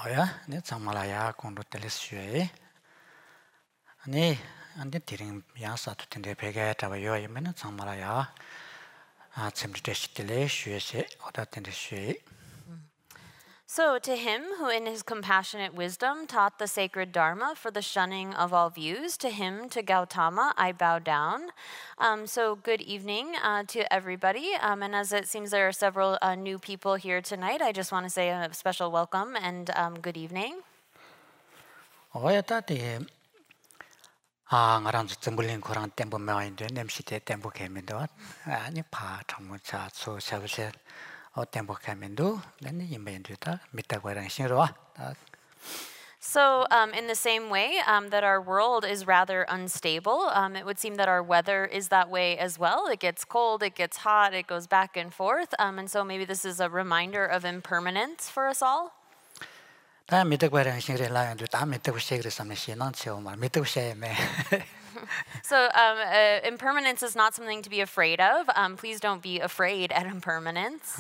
어야 네 장말아야 공도 teles슈에 아니 안데 디링 야사도 텐데 베게 잡아요 이면은 장말아야 아 쳔드테시텔레 슈에세 어다 텐데 슈에 So, to him who in his compassionate wisdom taught the sacred Dharma for the shunning of all views, to him, to Gautama, I bow down. So, good evening to everybody. And as it seems there are several new people here tonight, I just want to say a special welcome and good evening. 어야 따데 아 ngaran 쯩불린 코랑 템보 메와인데 냄시테 템보 개면도 아니 파 정무차 소샤브세 어 템보 개면도 내니 임베인도다 미타고랑 신로와 So, in the same way that our world is rather unstable, it would seem that our weather is that way as well. It gets cold, it gets hot, it goes back and forth. And so maybe this is a reminder of impermanence for us all. 다 미타고랑 신레 라연도 다 미타고 셰그레 삼네 신앙치오 말 미타고 셰메 So, impermanence is not something to be afraid of. Please don't be afraid at impermanence.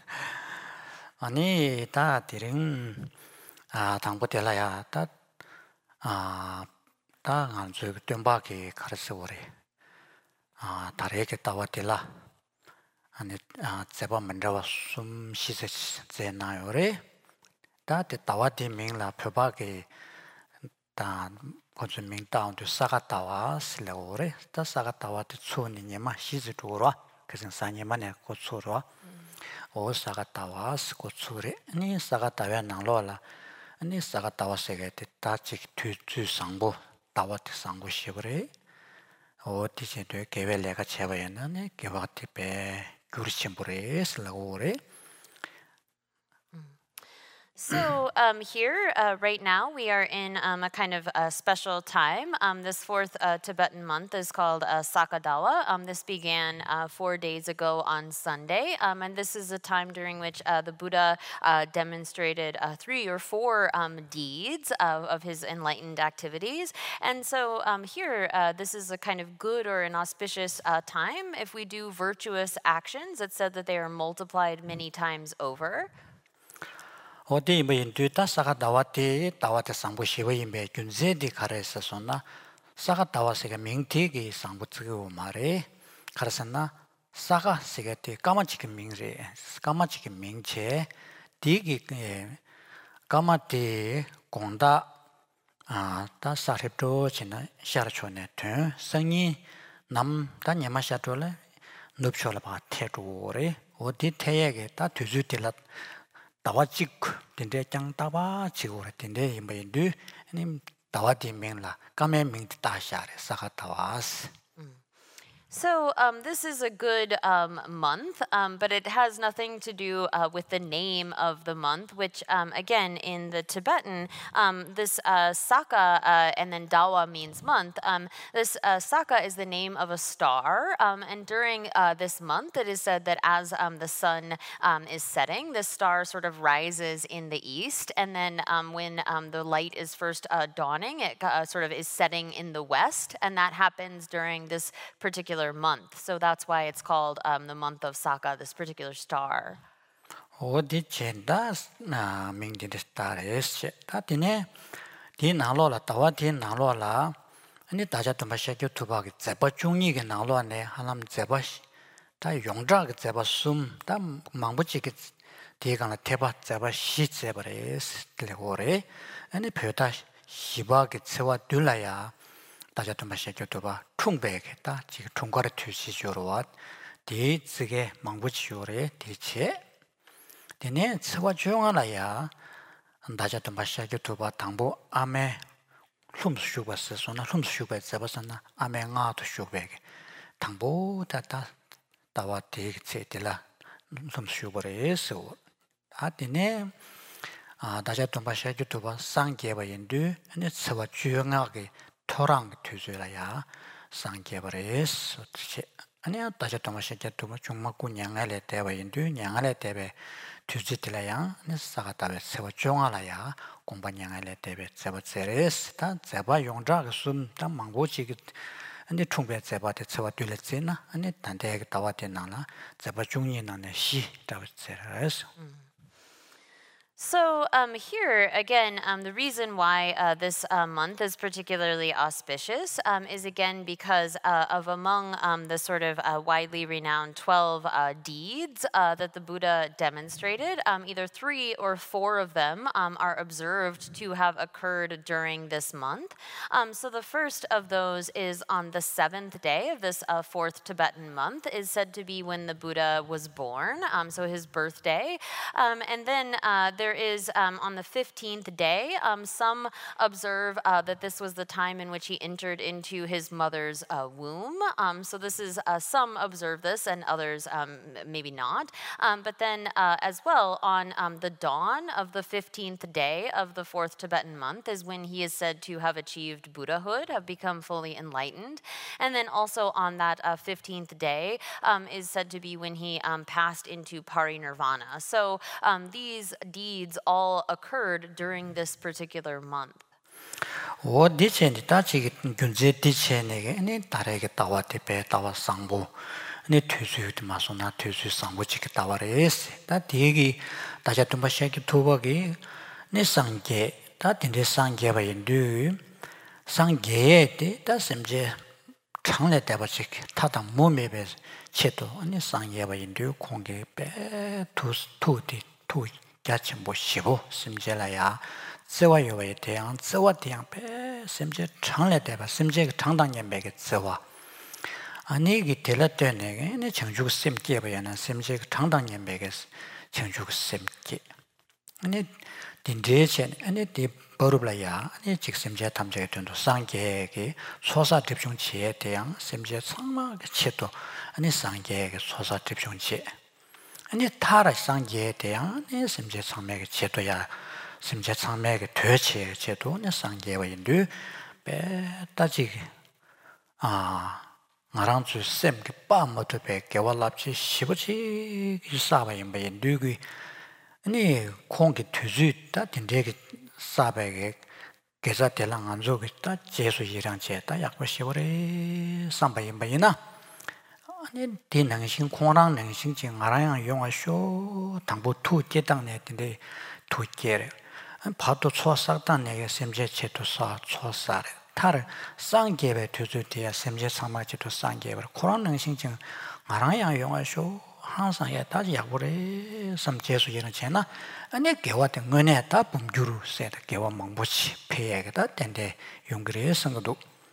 아니 다 디링 아 당보텔라야 다아 다안주 뜸바기 가르스오레 아 다르게 따와텔라 아니 아 제바 만들어 숨 시세 제나요레 다데 따와디 명라 표바게 다 고즈밍 다운도 사가타와 슬레오레 다 사가타와도 추니니마 시즈도라 그래서 사니만에 고추로 오 사가타와 스고추레 아니 사가타와 나로라 아니 사가타와 세게테 다직 뒤주 상보 따와티 상고 시브레 어디제도 개벨레가 제바였네 개바티베 구르심브레 슬레오레 So here, right now, we are in a kind of a special time. This fourth Tibetan month is called Sakadawa. This began 4 days ago on Sunday, and this is a time during which the Buddha demonstrated 3 or 4 deeds of his enlightened activities. And so here, this is a kind of good or an auspicious time. If we do virtuous actions, it's said that they are multiplied many times over. 어디 뭐 인도다 사가 나왔대 상부 시위임에 균제디 가르쳤었나 사가 나와서가 명태기 상부츠고 말에 가르쳤나 사가 세게티 까마치기 명제 까마치기 명체 디기 까마티 공다 아다 사렙도 지나 샤르촌에 된 성이 남다 녀마샤돌레 눕쇼라 바 테도레 어디 태에게 다 뒤주들라 다와직 된데 짱 다와 지고래 된데 이메인도 아니 다와디 명라 까메 명디 다샤레 사가타와스 So this is a good month, but it has nothing to do with the name of the month, which again in the Tibetan, this Saka and then Dawa means month. This Saka is the name of a star, and during this month, it is said that as the sun is setting, this star sort of rises in the east, and then when the light is first dawning, it sort of is setting in the west, and that happens during this particular month. So that's why it's called the month of Saka, this particular star. 어디 젠다 나 명디데 스타레스 다티네 디 나로라 다와디 나로라 아니 다자도 마셔교 두바기 제바 중이게 나로네 하남 제바 다 용자게 제바 숨다 망부지게 디가나 테바 제바 시 제바레스 레고레 아니 베다 시바게 세와 둘라야 다자도 마셔교도바 충배겠다 지금 총과를 투시조로와 대지게 망부치요레 대체 되네 세와 조용하나야 다자도 마셔교도바 당보 아메 훔수슈바스소나 훔수슈바 잡았나 아메 나도 슈베게 당보 다다 다와 대체들라 훔수슈버레서 아디네 다자도 마셔교도바 상계바인도 아니 세와 조용하게 토랑 투즈라야 상계버레스 아니야 다시 도마시게 도마 중막고 냥알에 대바인도 냥알에 대베 투즈들라야 네사가다베 세워 종알아야 공부 냥알에 대베 세버세레스 다 제바 용자가 숨다 망보지게 근데 총배 제바데 세워 둘레지나 아니 단대에 다와데나나 제바 중이나네 시 다버세레스 So here again, the reason why this month is particularly auspicious is again because of among the sort of widely renowned 12 deeds that the Buddha demonstrated, either 3 or 4 of them are observed to have occurred during this month. So the first of those is on the 7th day of this 4th Tibetan month, is said to be when the Buddha was born, so his birthday. And then there is on the 15th day, some observe that this was the time in which he entered into his mother's womb. So this is some observe this and others maybe not. But then as well on the dawn of the 15th day of the 4th Tibetan month is when he is said to have achieved Buddhahood, have become fully enlightened. And then also on that 15th day is said to be when he passed into parinirvana. So these deeds all occurred during this particular month. 디체니 다치 군제 디체네게 네 다르게 따와테 배 따와 상보 네 퇴수유도 마소나 퇴수 상보치게 따와레스 다 대기 다자 tum바샤기 투바기 네 상게 다 딘데 상게 바인두 상게에 다 심제 장래 대바직 타다 몸에베 체도 아니 상게 바인두 공게 배 투디 투 같이 보시고 심제라야 智慧有为这样，智慧这样呗，甚至长来的吧，甚至个长当年每个智慧，啊，你个得了对那个，你成就个心结不一样，甚至个长当年每个成就个心结，你定这些，你得保留了呀，你这个甚至他们这个程度上界个错杀集中企业这样，甚至长嘛个切度，你上界个错杀集中企业，你他的上界这样，你甚至长每个切度呀。 심지어 참매의 되체 제도는 상계와인데 배다지 나랑 주 셈게 빠모도 배 개월랍지 시부지 이사바인데 누구 아니 공기 투주다 된대게 사배게 계좌대랑 안 좋겠다 제수 이랑 제다 약보 시월에 삼바인바이나 아니 디능신 공랑 능신 진 알아야 용하쇼 당부 투 제당내 된데 투게래 파도 초사다 내게 셈제체도 사 초사래 타를 상계에 두주디야 셈제 상마체도 상계에 코란 능신증 알아야 용하쇼 항상 야 다지 약보래 섬제수 이런 제나 아니 개와데 은혜 다 범주로 세다 개와 망보치 폐야게다 된데 용그레 성도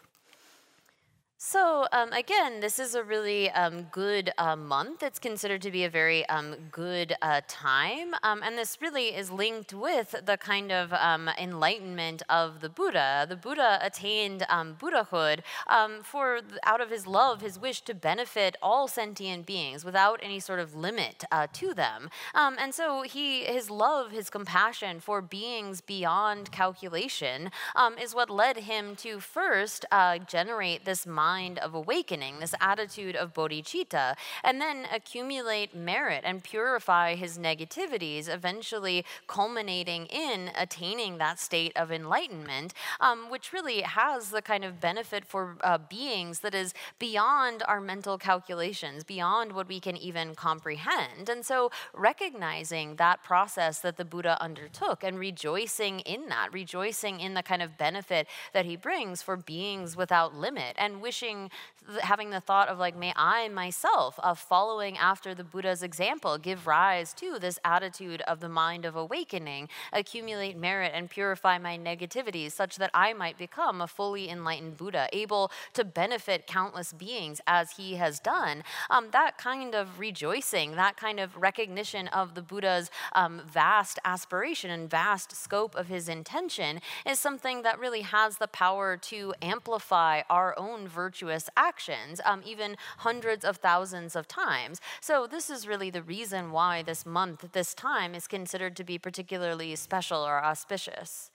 So again, this is a really good month. It's considered to be a very good time. And this really is linked with the kind of enlightenment of the Buddha. The Buddha attained Buddhahood out of his love, his wish to benefit all sentient beings without any sort of limit to them. And so his love, his compassion for beings beyond calculation is what led him to first generate this mind of awakening, this attitude of bodhicitta, and then accumulate merit and purify his negativities, eventually culminating in attaining that state of enlightenment, which really has the kind of benefit for beings that is beyond our mental calculations, beyond what we can even comprehend. And so recognizing that process that the Buddha undertook and rejoicing in that, rejoicing in the kind of benefit that he brings for beings without limit, and having the thought of like, may I myself, following after the Buddha's example, give rise to this attitude of the mind of awakening, accumulate merit and purify my negativities such that I might become a fully enlightened Buddha, able to benefit countless beings as he has done. That kind of rejoicing, that kind of recognition of the Buddha's vast aspiration and vast scope of his intention is something that really has the power to amplify our own virtuous actions, even hundreds of thousands of times. So this is really the reason why this month, this time, is considered to be particularly special or auspicious.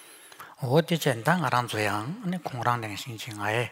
어디젠당 알람조양 아니 공랑냉 신칭아에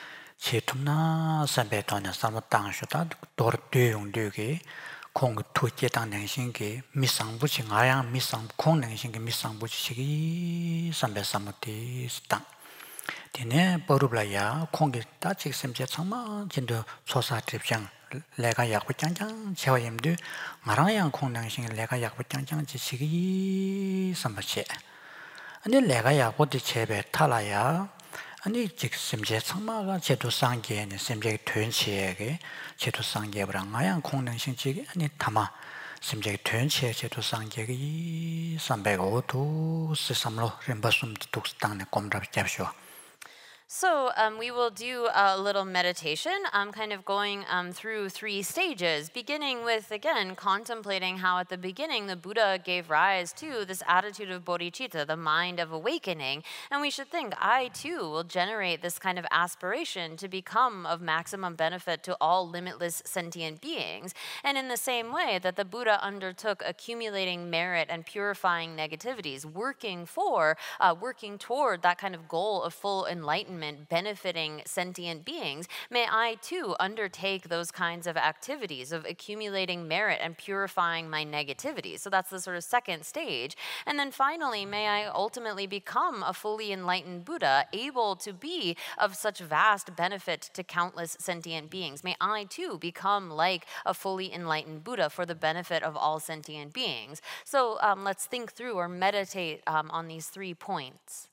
제tum나 선배도는 사무땅쇼다 도르되용되게 공 투제당 냉신게 미상부지 아양 미상 공냉신게 미상부지식이 선배사무티 땅 되네 버르블라야 공기 따직 셈제 참마 진도 조사 접장 내가 약부 짱짱 제와임도 마랑양 공능신 내가 약부 짱짱 지식이 선바체 아니 내가 약부디 제배 탈라야 아니 즉 심제 상마가 제도 상계는 심제 된치에게 제도 상계랑 마양 공능신 지기 아니 담아 심제 된치에 제도 상계기 305도 스삼로 림바숨 독스당네 꼼답 잡쇼. So we will do a little meditation, kind of going through 3 stages, beginning with, again, contemplating how at the beginning the Buddha gave rise to this attitude of bodhicitta, the mind of awakening. And we should think, I too will generate this kind of aspiration to become of maximum benefit to all limitless sentient beings. And in the same way that the Buddha undertook accumulating merit and purifying negativities, working toward that kind of goal of full enlightenment, benefiting sentient beings, may I too undertake those kinds of activities of accumulating merit and purifying my negativity. So that's the sort of second stage. And then finally, may I ultimately become a fully enlightened Buddha, able to be of such vast benefit to countless sentient beings. May I too become like a fully enlightened Buddha for the benefit of all sentient beings. So let's think through or meditate on these 3 points.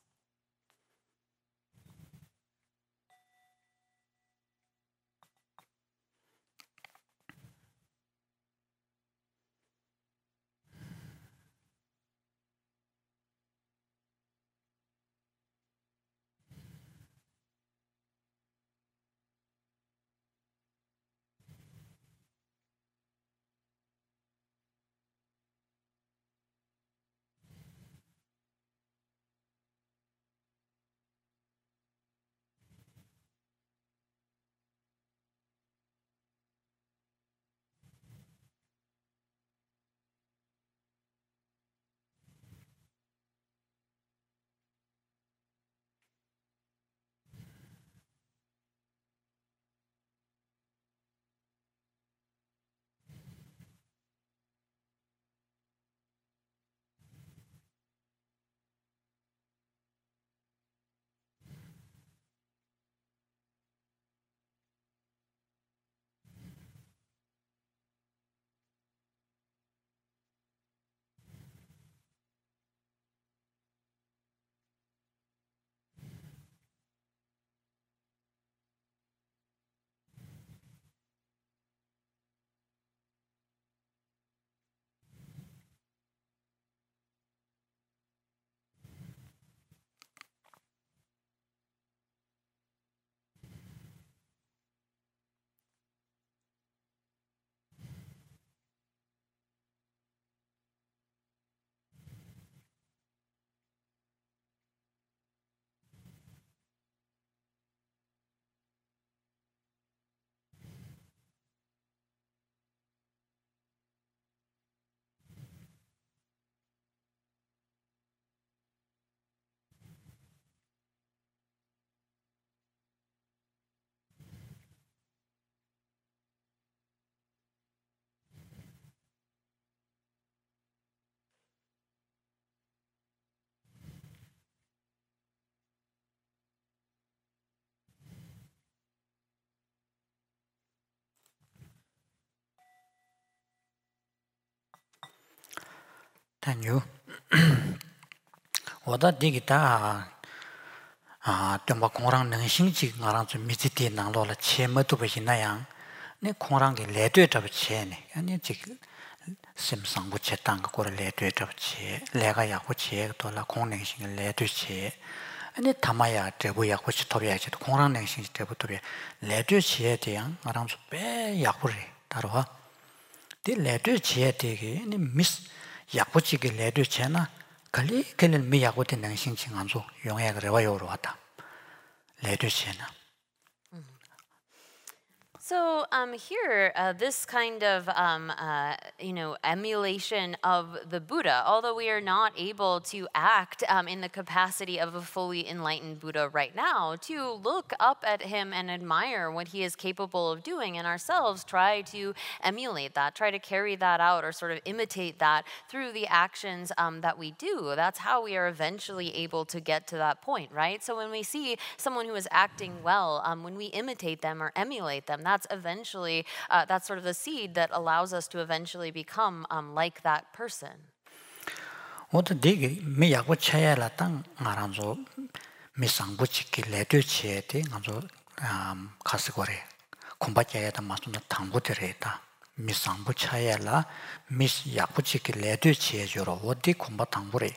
단유 오다 디기다 좀 공랑 능신지 나랑 좀 미지티 나로라 체모도 보시나야 네 공랑게 레드 잡치네 아니 지금 심상부 채당 거를 레드 잡치 내가 약고 지에 돌아 공능신 레드치 아니 담아야 되고 약고 치토비야지 공랑 능신지 되부터 레드 지에 대한 나랑 좀빼 약고를 따라와 디 레드 지에 되게 니 미스 약부지게 레드 채나 갈리 kellel mi yago de nang sing ching anzo yong ya rewa yo ro ata le de chena. So here, this kind of emulation of the Buddha, although we are not able to act in the capacity of a fully enlightened Buddha right now, to look up at him and admire what he is capable of doing, and ourselves try to emulate that, try to carry that out, or sort of imitate that through the actions that we do. That's how we are eventually able to get to that point, right? So when we see someone who is acting well, when we imitate them or emulate them, that's that's eventually, that's sort of the seed that allows us to eventually become like that person. 어떤 되게 미 약고 차야라 땅 말한서 미상부치기 레드치에데 간서 가스거래 콤바자야다 맞는 당부들에다 미상부 차야라 미스 약부치기 레드치에 주로 어디 콤바 당부래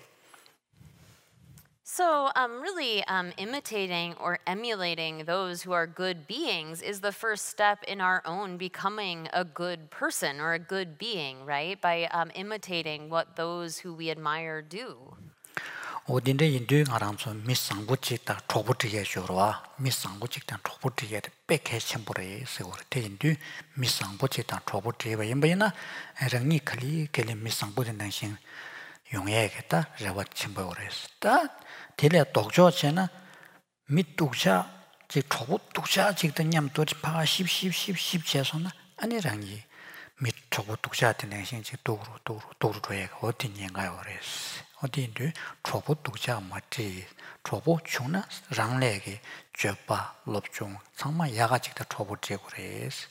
So, really, imitating or emulating those who are good beings is the first step in our own becoming a good person or a good being, right? By imitating what those who we admire do. 어딘데 인도에 가라면서 미상부치다 초부티에 주로와 미상부치다 초부티에 백해 첨부래 세월 대인도 미상부치다 초부티에 임바이나 랑니 칼리 켈리 미상부된 당신 용해야겠다 저와 첨부래스다 딜레 독조체나 밑독자 지 초부 독자 직던 냠도지 파 10 제소나 아니랑이 밑 초부 독자 되는 신지 도루도에 어디인가요 그랬어 어디인데 초보 독자 맞지 초보 중나 랑내게 죄바 롭중 정말 야가직다 초보 제고레스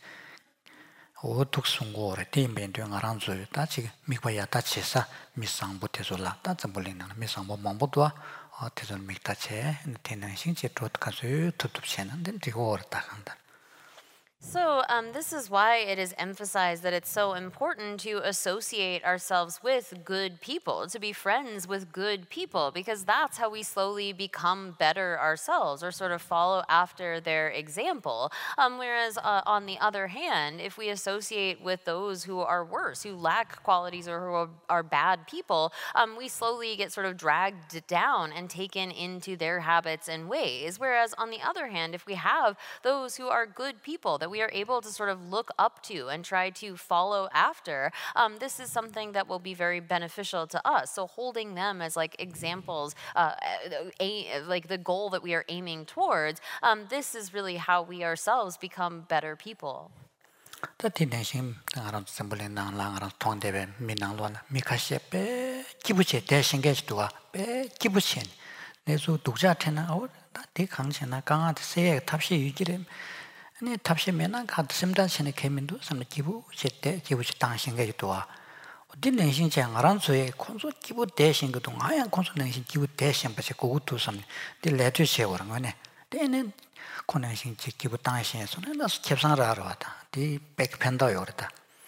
오독송고레 팀벤도 알아서 다치 미과야 다치사 미상부터zor라 다점불리는 미상부 몽보도 어때서 미다체 되는 신체 도트가서 톱톱체는 되고 어렵다 한다. So, this is why it is emphasized that it's so important to associate ourselves with good people, to be friends with good people, because that's how we slowly become better ourselves or sort of follow after their example. Whereas, on the other hand, if we associate with those who are worse, who lack qualities or who are bad people, we slowly get sort of dragged down and taken into their habits and ways. Whereas, on the other hand, if we have those who are good people that we are able to sort of look up to and try to follow after, this is something that will be very beneficial to us. So holding them as like examples, like the goal that we are aiming towards, this is really how we ourselves become better people. 다티내심 나랑 sembolena 나랑 통대베 미낭로나 미카셰페 기부체 대신게도와 베 기부체 내수 독자테나 다티 강세나 강아드 세에 탑시 유지름 아니 탑시면은 가슴단신의 개민도 삼는 기부 제때 기부치 당신게 도와 어디 내신 장아란소에 콘소 기부 대신 그동 하얀 콘소 내신 기부 대신 받지 고우도 삼 딜레트 세워는 거네 때는 코내신 기부 당신에서는 나서 캡상을 하러 왔다 디 백팬더 요르다.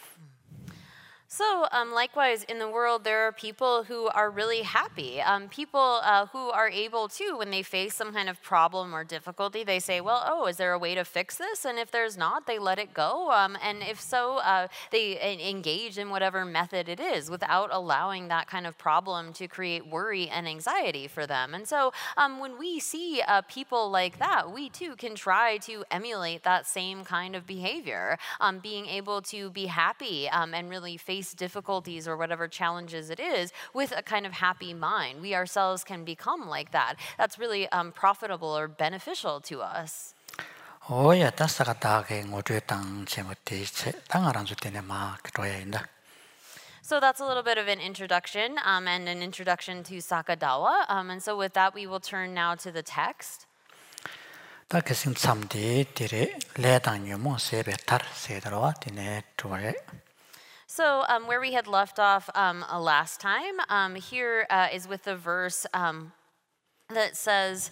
So, likewise, in the world, there are people who are really happy. People who are able to, when they face some kind of problem or difficulty, they say, well, oh, is there a way to fix this? And if there's not, they let it go. And if so, they engage in whatever method it is without allowing that kind of problem to create worry and anxiety for them. And so when we see people like that, we too can try to emulate that same kind of behavior, being able to be happy and really face difficulties or whatever challenges it is with a kind of happy mind. We ourselves can become like that. That's really profitable or beneficial to us. 오야 다스가 다게 모두 땅 제모티 땅아란 주때네 막 그러야 인다. So that's a little bit of an introduction and an introduction to Sakadawa. And so with that, we will turn now to the text. 다 계신 참디 디레 레당유모 세베탈 세드로와 디네 투에 So where we had left off last time, here is with the verse that says,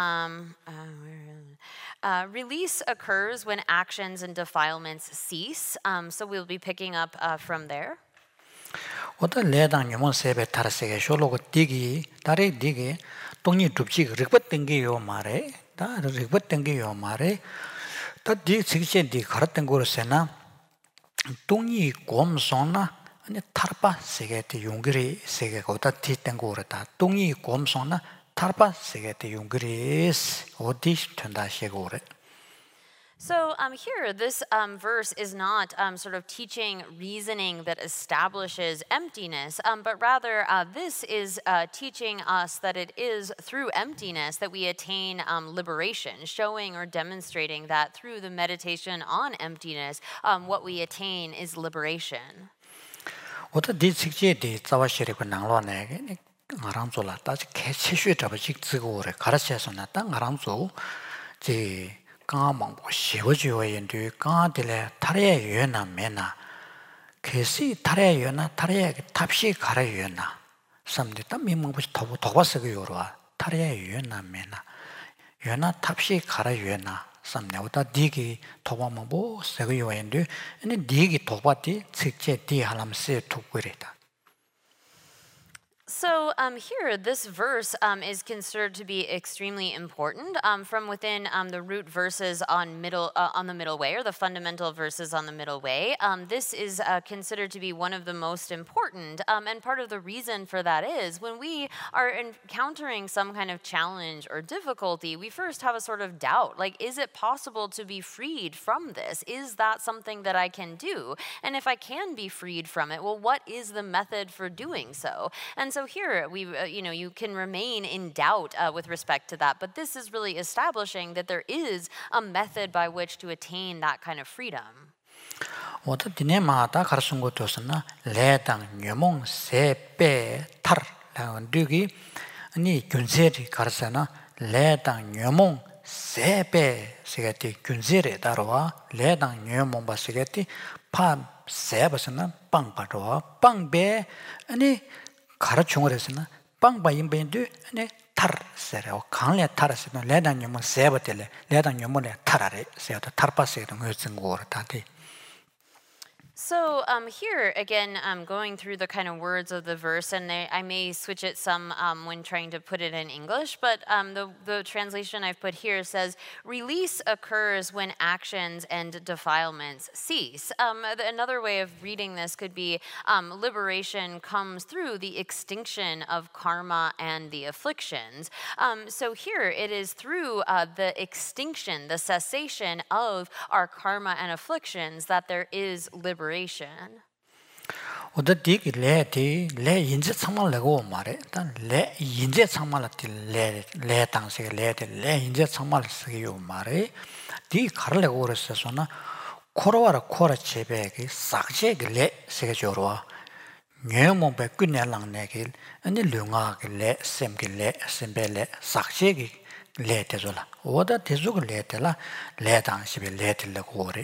release occurs when actions and defilements cease. So we'll be picking up from there. 어떤 레당유모 세베탈세게 쇼로고 디기 다리 디기 동이 둡지 르벗던 게요 말에 다 르벗던 게요 말에 다디 직전디 가르던 거로세나 동이 곰소나 아니 타르파 세게티 용그리 세게가 어디 뒤된 거라다 동이 곰소나 타르파 세게티 용그리스 어디 된다 시고래. So here, this verse is not sort of teaching reasoning that establishes emptiness, but rather this is teaching us that it is through emptiness that we attain liberation, showing or demonstrating that through the meditation on emptiness, what we attain is liberation. 어디 직제디 자와시리고 나로네 가람솔라 다시 개체슈 잡아직 지고래 가르쳐서 나땅 가람소 지 까망 시버지어인데 까들에 타레 유나 메나 그시 타레 유나 타레 탑시 가라 유나 삼데 땀 미망부시 더버스게 요로와 타레 유나 메나 유나 탑시 가라 유나 삼네보다 디기 도바만 뭐 세게 요인데 아니 디기 도바디 직제 디 하람세 두고리다. So here, this verse is considered to be extremely important from within the root verses on the middle way, or the fundamental verses on the middle way. This is considered to be one of the most important, and part of the reason for that is when we are encountering some kind of challenge or difficulty, we first have a sort of doubt, like, is it possible to be freed from this? Is that something that I can do? And if I can be freed from it, well, what is the method for doing so? And so here, you can remain in doubt with respect to that, but this is really establishing that there is a method by which to attain that kind of freedom. 어디 디네마다 가르친 것도서나 레당 녀몽 세페 타르라는 뒤기 아니 균세리 가르잖아 레당 녀몽 세페 세게티 균세리 따라와 레당 녀몽 바세게티 파 세버스나 빵바로와 빵베 아니 가르충을 했으나 빵바임베인데 네 타르세요 강례 타르세는 레당님은 세버텔레 레당님은 타라레 세어도 타르파세도 무슨 거를 다디. So here, again, going through the kind of words of the verse, and I may switch it some when trying to put it in English, but the translation I've put here says, release occurs when actions and defilements cease. Another way of reading this could be liberation comes through the extinction of karma and the afflictions. So here, it is through the extinction, the cessation of our karma and afflictions that there is liberation. 어디 레 인제 참말 내고 말해. 일단 레 인제 참말한테 레 당시에 레 인제 참말 쓰기요 말해. 디 가르려고 그랬어서나 코로와라 코라 제베기 싹제기 레 세게 줘라. 녀몽배 끝내랑 내길 아니 룡아게 레 셈게 레 셈벨레 싹제기 레 되줘라. 오다 대주고 레 되라 레 당시에 레 들려고 그래.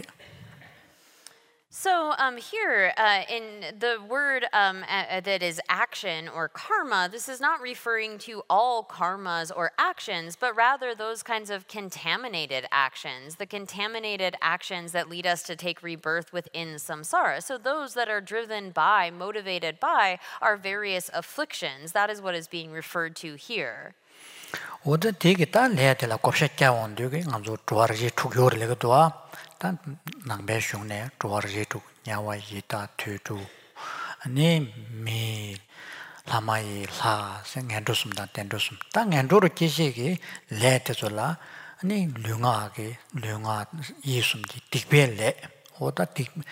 So here, in the word that is action or karma, this is not referring to all karmas or actions, but rather those kinds of contaminated actions, the contaminated actions that lead us to take rebirth within samsara. So those that are driven by, motivated by, our various afflictions. That is what is being referred to here. 어디 되게 다 레야텔라 곱샷자 온되게 아주 좋아르지 투교를 내가 도와 단 남배숑네 좋아르지 투 냐와이다 투투 아니 미 라마이 라 생엔도스다 텐도스 땅 엔도르 계시기 레테졸라 아니 류가 예수님이 딕벨레 오다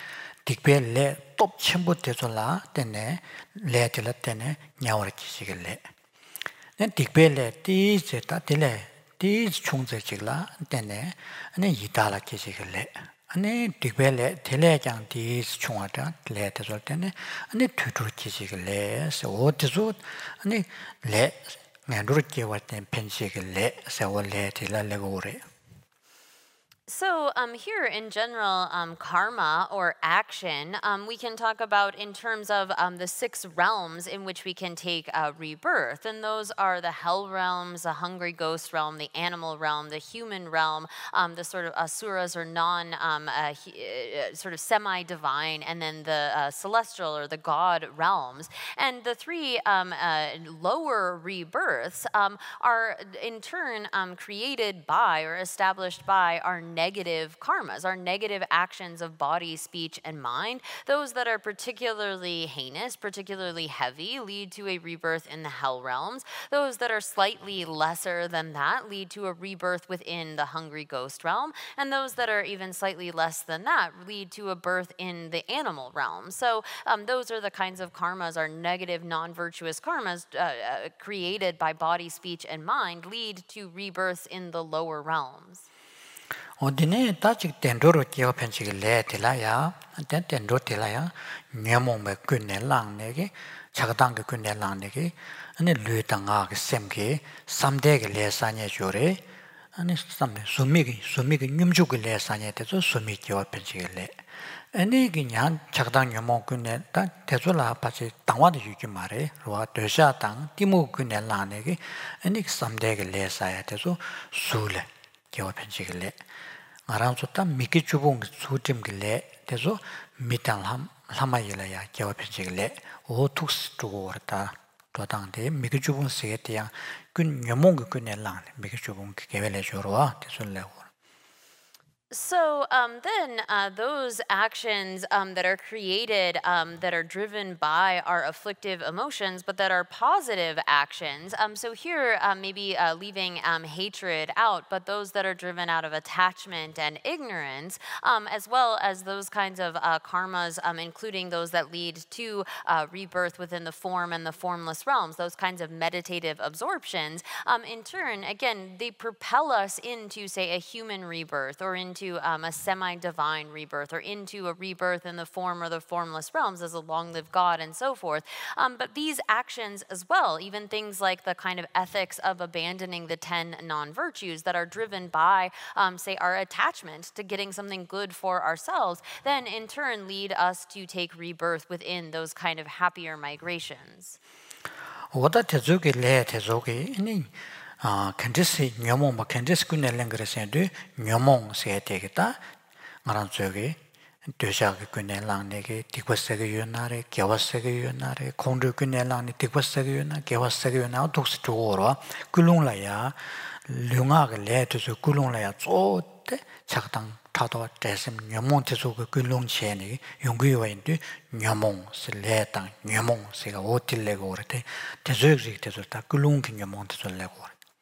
딕벨레 톱 첨부 되졸라 때네 레텔라 때네 냐와르 계시길래 네 딕벨레 티제다 딜레 티 총제직라 때네 아니 이달라 계시길래 아니 딕벨레 딜레장 티 총하다 레테졸 때네 아니 투투 계시길래 어디서 아니 레 내르게 왔던 펜시길래 세월레 딜라레고 그래. So here in general, karma or action, we can talk about in terms of the 6 realms in which we can take rebirth. And those are the hell realms, the hungry ghost realm, the animal realm, the human realm, the sort of asuras or sort of semi-divine, and then the celestial or the god realms. And the 3 lower rebirths are in turn created by or established by our negative karmas, our negative actions of body, speech, and mind. Those that are particularly heinous, particularly heavy, lead to a rebirth in the hell realms. Those that are slightly lesser than that lead to a rebirth within the hungry ghost realm. And those that are even slightly less than that lead to a birth in the animal realm. So those are the kinds of karmas, our negative, non-virtuous karmas created by body, speech, and mind lead to rebirths in the lower realms. 어디네 다직 덴도로 기어 편식을 내들라야 덴도 들라야 녀몽매 끝내랑내게 작당게 끝내랑내게 아니 류당하게 셈게 삼대게 레산에 줘래 아니 삼네 수미기 뇽죽을 내사냐 돼서 수미 기와 편지길래 아니 그냥 작당 요목군에 다 대조라 같이 당와도 유지 말해 로아 되샤당 티모군에 라네기 아니 삼대게 내사야 돼서 수래 기와 편지길래 말한 좋다 미기 주봉 수팀길래 돼서 미탄함 하마일라야 기와 편지길래 오툭스 두고르다 도당대 미기 주봉 세대야 군 요몽 군에 라 미기 주봉 개vel에 줘로와 돼서래고 So then those actions that are created, that are driven by our afflictive emotions, but that are positive actions. So here, maybe leaving hatred out, but those that are driven out of attachment and ignorance, as well as those kinds of karmas, including those that lead to rebirth within the form and the formless realms, those kinds of meditative absorptions, in turn, again, they propel us into, say, a human rebirth or into a semi-divine rebirth or into a rebirth in the form or the formless realms as a long-lived God and so forth. But these actions as well, even things like the kind of ethics of abandoning the 10 non-virtues that are driven by, say, our attachment to getting something good for ourselves, then in turn lead us to take rebirth within those kind of happier migrations. 오다 대족이 내 대족이 아니 컨디스 녀몽 뭐 컨디스 군엘랭 그래서도 녀몽 세야 되겠다 말한 저기 되샤게 군엘랑 내게 디고스게 유나래 개와스게 유나래 공도 군엘랑 디고스게 유나 개와스게 유나 독스 쪽으로 꿀롱라야 룡하게 내듯이 꿀롱라야 쪼때 작당 타도 대심 녀몽 대족의 꿀롱체니 용구요인데 녀몽 슬레당 녀몽 세가 오틸레고 그래 대족이 대족다 꿀롱 녀몽 대족레고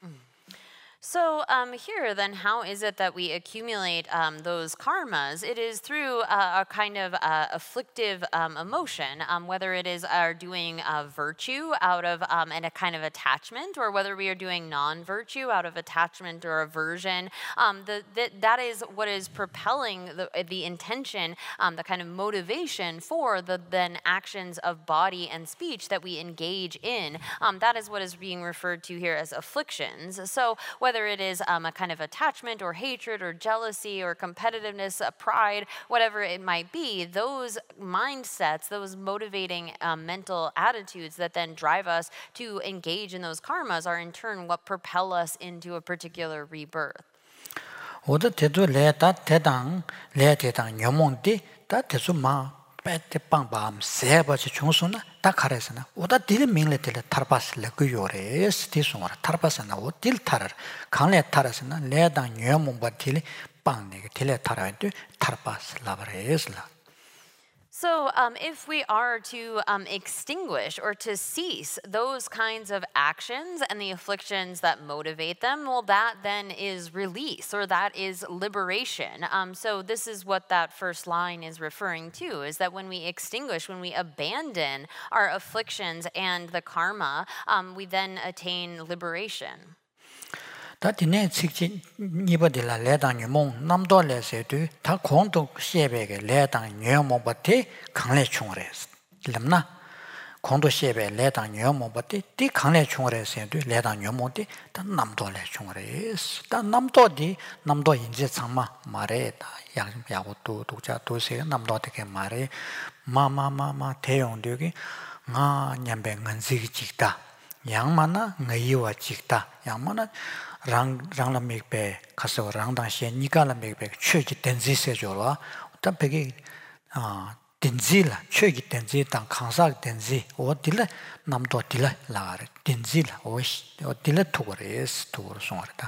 So here, then, how is it that we accumulate those karmas? It is through a kind of afflictive emotion, whether it is our doing virtue out of and a kind of attachment, or whether we are doing non-virtue out of attachment or aversion. That is what is propelling the intention, the kind of motivation for the then actions of body and speech that we engage in. That is what is being referred to here as afflictions. So whether it is a kind of attachment or hatred or jealousy or competitiveness, pride, whatever it might be, those mindsets, those motivating mental attitudes that then drive us to engage in those karmas are in turn what propel us into a particular rebirth. 오더 대도 레다 대당 녀몽디 다 대수마 배때빵밤 세버지 중수나 다 가래서나 오다 딜 민레텔 타르바스레 그 요레 스티송어라 타르바스나 오 딜 타르 강레 타르스나 레당 녀몽바 딜 빵네게 딜레 타라도 타르바스 라바레스라 So if we are to extinguish or to cease those kinds of actions and the afflictions that motivate them, well, that then is release or that is liberation. So this is what that first line is referring to, is that when we extinguish, when we abandon our afflictions and the karma, we then attain liberation. 다디네 직진 니버딜라 레당 용 남도레세도 다 공도 시에베게 레당 녀몽바티 강레 총레스 렘나 공도 시에베 레당 녀몽바티 디 강레 총레세도 레당 녀몽티 다 남도레 총레스 다 남도 인제 참마 말에다 야고도 독자 도세 남도한테 말에 마마마마 대용되게 nga nyambe nganzi chikta yangmana ngayiwa chikta yangmana rangla mekbe kaso rangdang she nikala mekbe chögi tenzi se jorwa ta pege tenzi la chögi tenzi tang khangsa tenzi o dile namdo dile la tenzi la o dile tugores tugur songarta.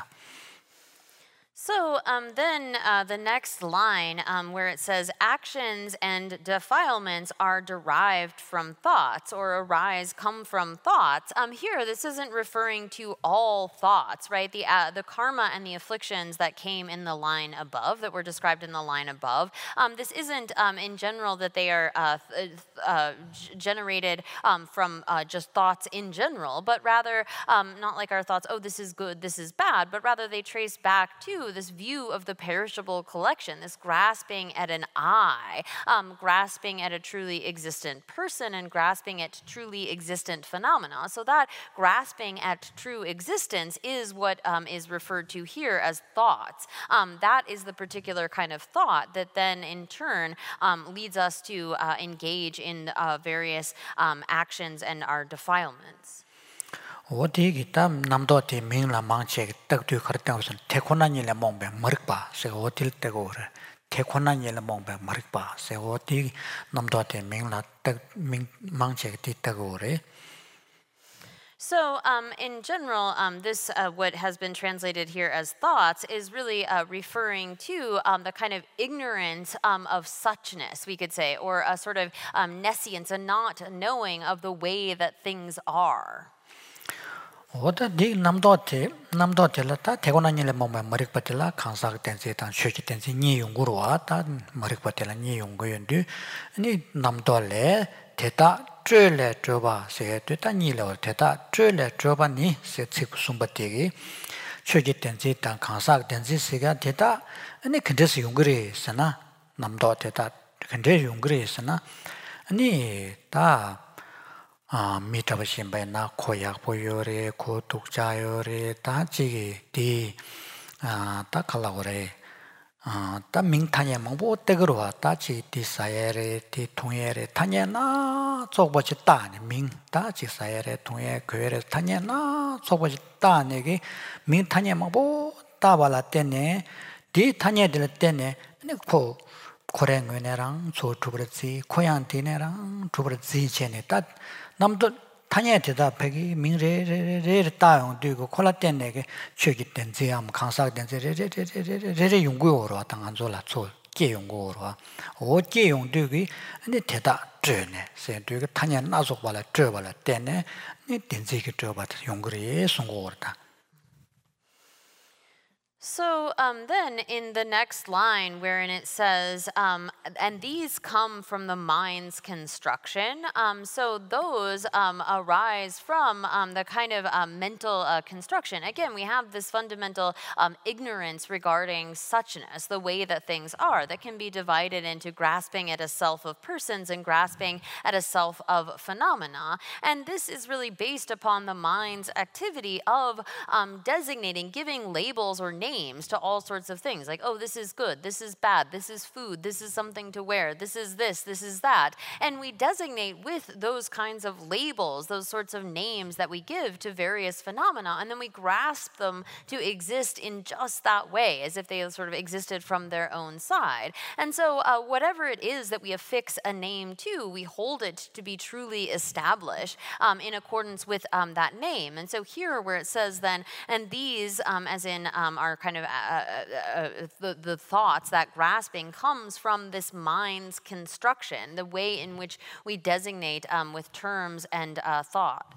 So then the next line where it says actions and defilements are derived from thoughts or come from thoughts. Here, this isn't referring to all thoughts, right? The karma and the afflictions that came in the line above, that were described in the line above. This isn't in general that they are generated from just thoughts in general, but rather not like our thoughts, oh, this is good, this is bad, but rather they trace back to this view of the perishable collection, this grasping at an I, grasping at a truly existent person and grasping at truly existent phenomena. So that grasping at true existence is what is referred to here as thoughts. That is the particular kind of thought that then in turn leads us to engage in various actions and our defilements. 어디 땀 남도한테 민라 망치에 떡도 그랬다고 해서 태코난일에 몽배 머릭바 제가 어딜 때고 그래 태코난일에 몽배 머릭바 제가 어디 남도한테 민라 떡 망치에 뒤때고 그래. So, in general, this what has been translated here as thoughts is really referring to the kind of ignorance of suchness, we could say, or a sort of nescience, a not knowing of the way that things are. 어디 남도한테라 다 태고난일에 몸에 머리ပတ်텔라 강사가 된세단 쉬지 된세 니 연구로 왔다 머리ပတ်텔라 니 연구연데 아니 남도래 대다 쯧래 줘봐 세 됐다 니로 대다 쯧래 줘봐니 세 치고 숨바되기 쉬지 된세단 강사가 된세가 대다 아니 근데서 연구를 했으나 남도 대다 근데 연구를 했으나 아니 다 미타바심바나 코약 보요레 고독자요레 다지기 디 다칼라오레 다 민타냐 뭐고 때그로 왔다 지 디사예레 디 통예레 타냐나 쪼버지다니 민 다지사예레 통예 괴레 타냐나 쪼버지다니게 민타냐 뭐고 따발라 때네 디 타냐들 때네 코 고랭은이랑 조투브르지 고양티네랑 투브르지 제네 다 남도 타냐에 대답하기 민레레레 따용 되고 콜라텐에게 최기 된지암 강사 된지레레레레레 연구로 왔다 안졸라 조 계연구로 어제 용되기 근데 대답 드네 세되게 타냐 나서 발라 드발라 때네 니 된지게 드바다 연구에 성공했다. So then in the next line wherein it says, and these come from the mind's construction, so those arise from the kind of mental construction. Again, we have this fundamental ignorance regarding suchness, the way that things are, that can be divided into grasping at a self of persons and grasping at a self of phenomena. And this is really based upon the mind's activity of designating, giving labels or names to all sorts of things, like, oh, this is good, this is bad, this is food, this is something to wear, this is that. And we designate with those kinds of labels, those sorts of names that we give to various phenomena, and then we grasp them to exist in just that way, as if they sort of existed from their own side. And so whatever it is that we affix a name to, we hold it to be truly established in accordance with that name. And so here where it says then, and these, as in our kind of the thoughts, that grasping comes from this mind's construction, the way in which we designate with terms and thought.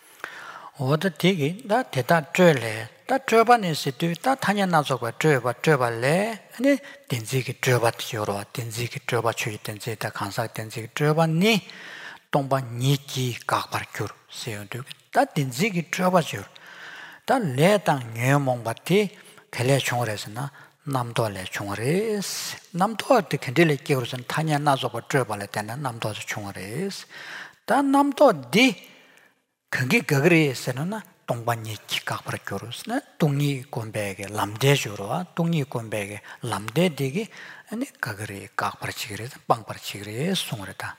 어디기 나 대다 쯧래 다 쯧바네 시도 다 타냐 나서고 쯧바래 아니 덴지기 쯧바티요로 덴지기 쯧바 추이 덴지 다 간사 덴지기 쯧바니 동바 니기 각바르큐 세요도 다 덴지기 쯧바죠 다 레당 녀몽바티 켈레 총어레스나 남도알레 총어레스 남도한테 켄딜레 끼고선 타냐 나서고 쯧바래 때는 남도서 총어레스 다 남도디 그게 그거리에서는 동반이 기각으로 교로스나 동이 곤배게 람대주로와 동이 곤배게 람대되게 아니 그거리 각버치기를 빵버치기를 송으르다.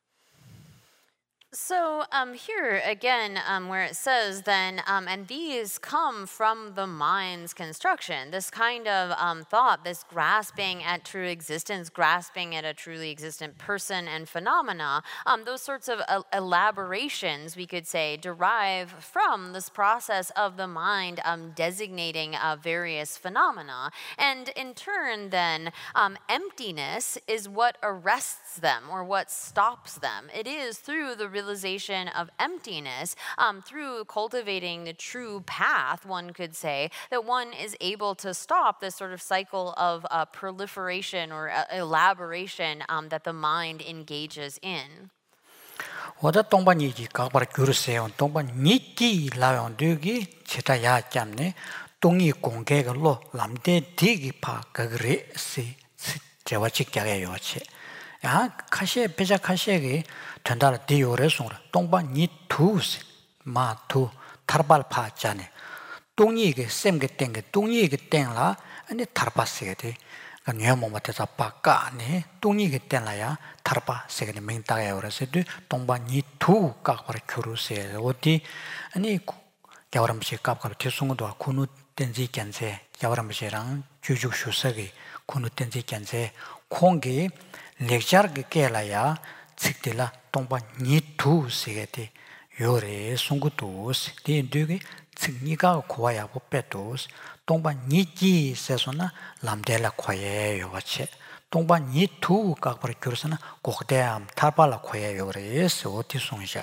So here again, where it says then, and these come from the mind's construction, this kind of thought, this grasping at true existence, grasping at a truly existent person and phenomena, those sorts of elaborations, we could say, derive from this process of the mind designating various phenomena. And in turn then, emptiness is what arrests them or what stops them. It is through the realization of emptiness, through cultivating the true path, one could say, that one is able to stop this sort of cycle of proliferation or elaboration that the mind engages in. 어다 동반이지 각바르 교르세요 동반 니기 라용 되기 제타야 짬네 동이 공개가 로 람데 디기파 그그레시 제와직자게 요치 야 카시에 베자 카시에게 된다라 디오레송라 동바 니 투스 마투 타르발파 자네 동이게 셈게 땡게 동이게 땡라 아니 타르바스게 돼 녀모마테자 바까네 동이게 땡라야 타르바스게 맹다게 오라세도 동바 니 투 까거라 교루세 어디 아니 야와람시 깝가로 대송도 군우 땡지 견세 야와람시랑 주주 수석이 군우 땡지 견세 콩기 렉자르게 깨라야 측딜라 동바 니투 세게데 요레 송구도스 디드게 측니가 고와야 법배도스 동바 니지 세소나 람델라 코예 요같이 동바 니투 각버리 교르스나 고대암 타발라 코예 요레스 오티송샤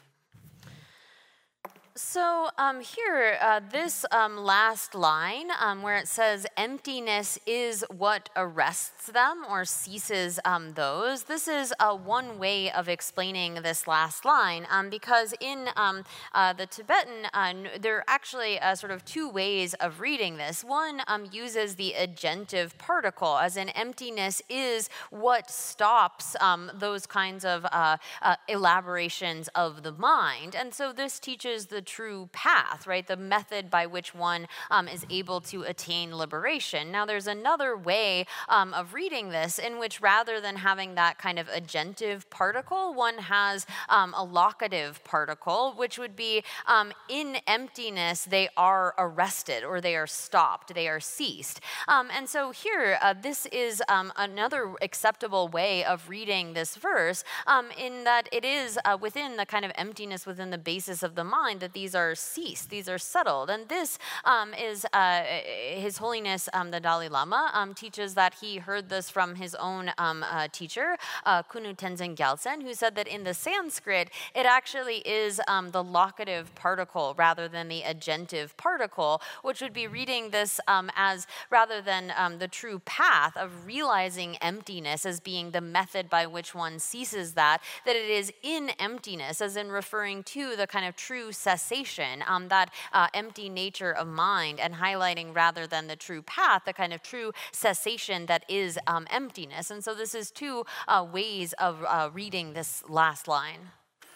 So here, this last line where it says emptiness is what arrests them or ceases those, this is one way of explaining this last line because in the Tibetan, there are actually sort of two ways of reading this. One uses the agentive particle, as in emptiness is what stops those kinds of elaborations of the mind. And so this teaches the true path, right? The method by which one is able to attain liberation. Now, there's another way of reading this in which rather than having that kind of agentive particle, one has a locative particle, which would be in emptiness, they are arrested or they are stopped, they are ceased. And so here, this is another acceptable way of reading this verse in that it is within the kind of emptiness within the basis of the mind that these are ceased, these are settled. And this is His Holiness the Dalai Lama teaches that he heard this from his own teacher, Kunu Tenzin Gyaltsen, who said that in the Sanskrit, it actually is the locative particle rather than the agentive particle, which would be reading this as rather than the true path of realizing emptiness as being the method by which one ceases that it is in emptiness, as in referring to the kind of true cessation, that empty nature of mind, and highlighting rather than the true path, the kind of true cessation that is emptiness. And so this is two ways of reading this last line.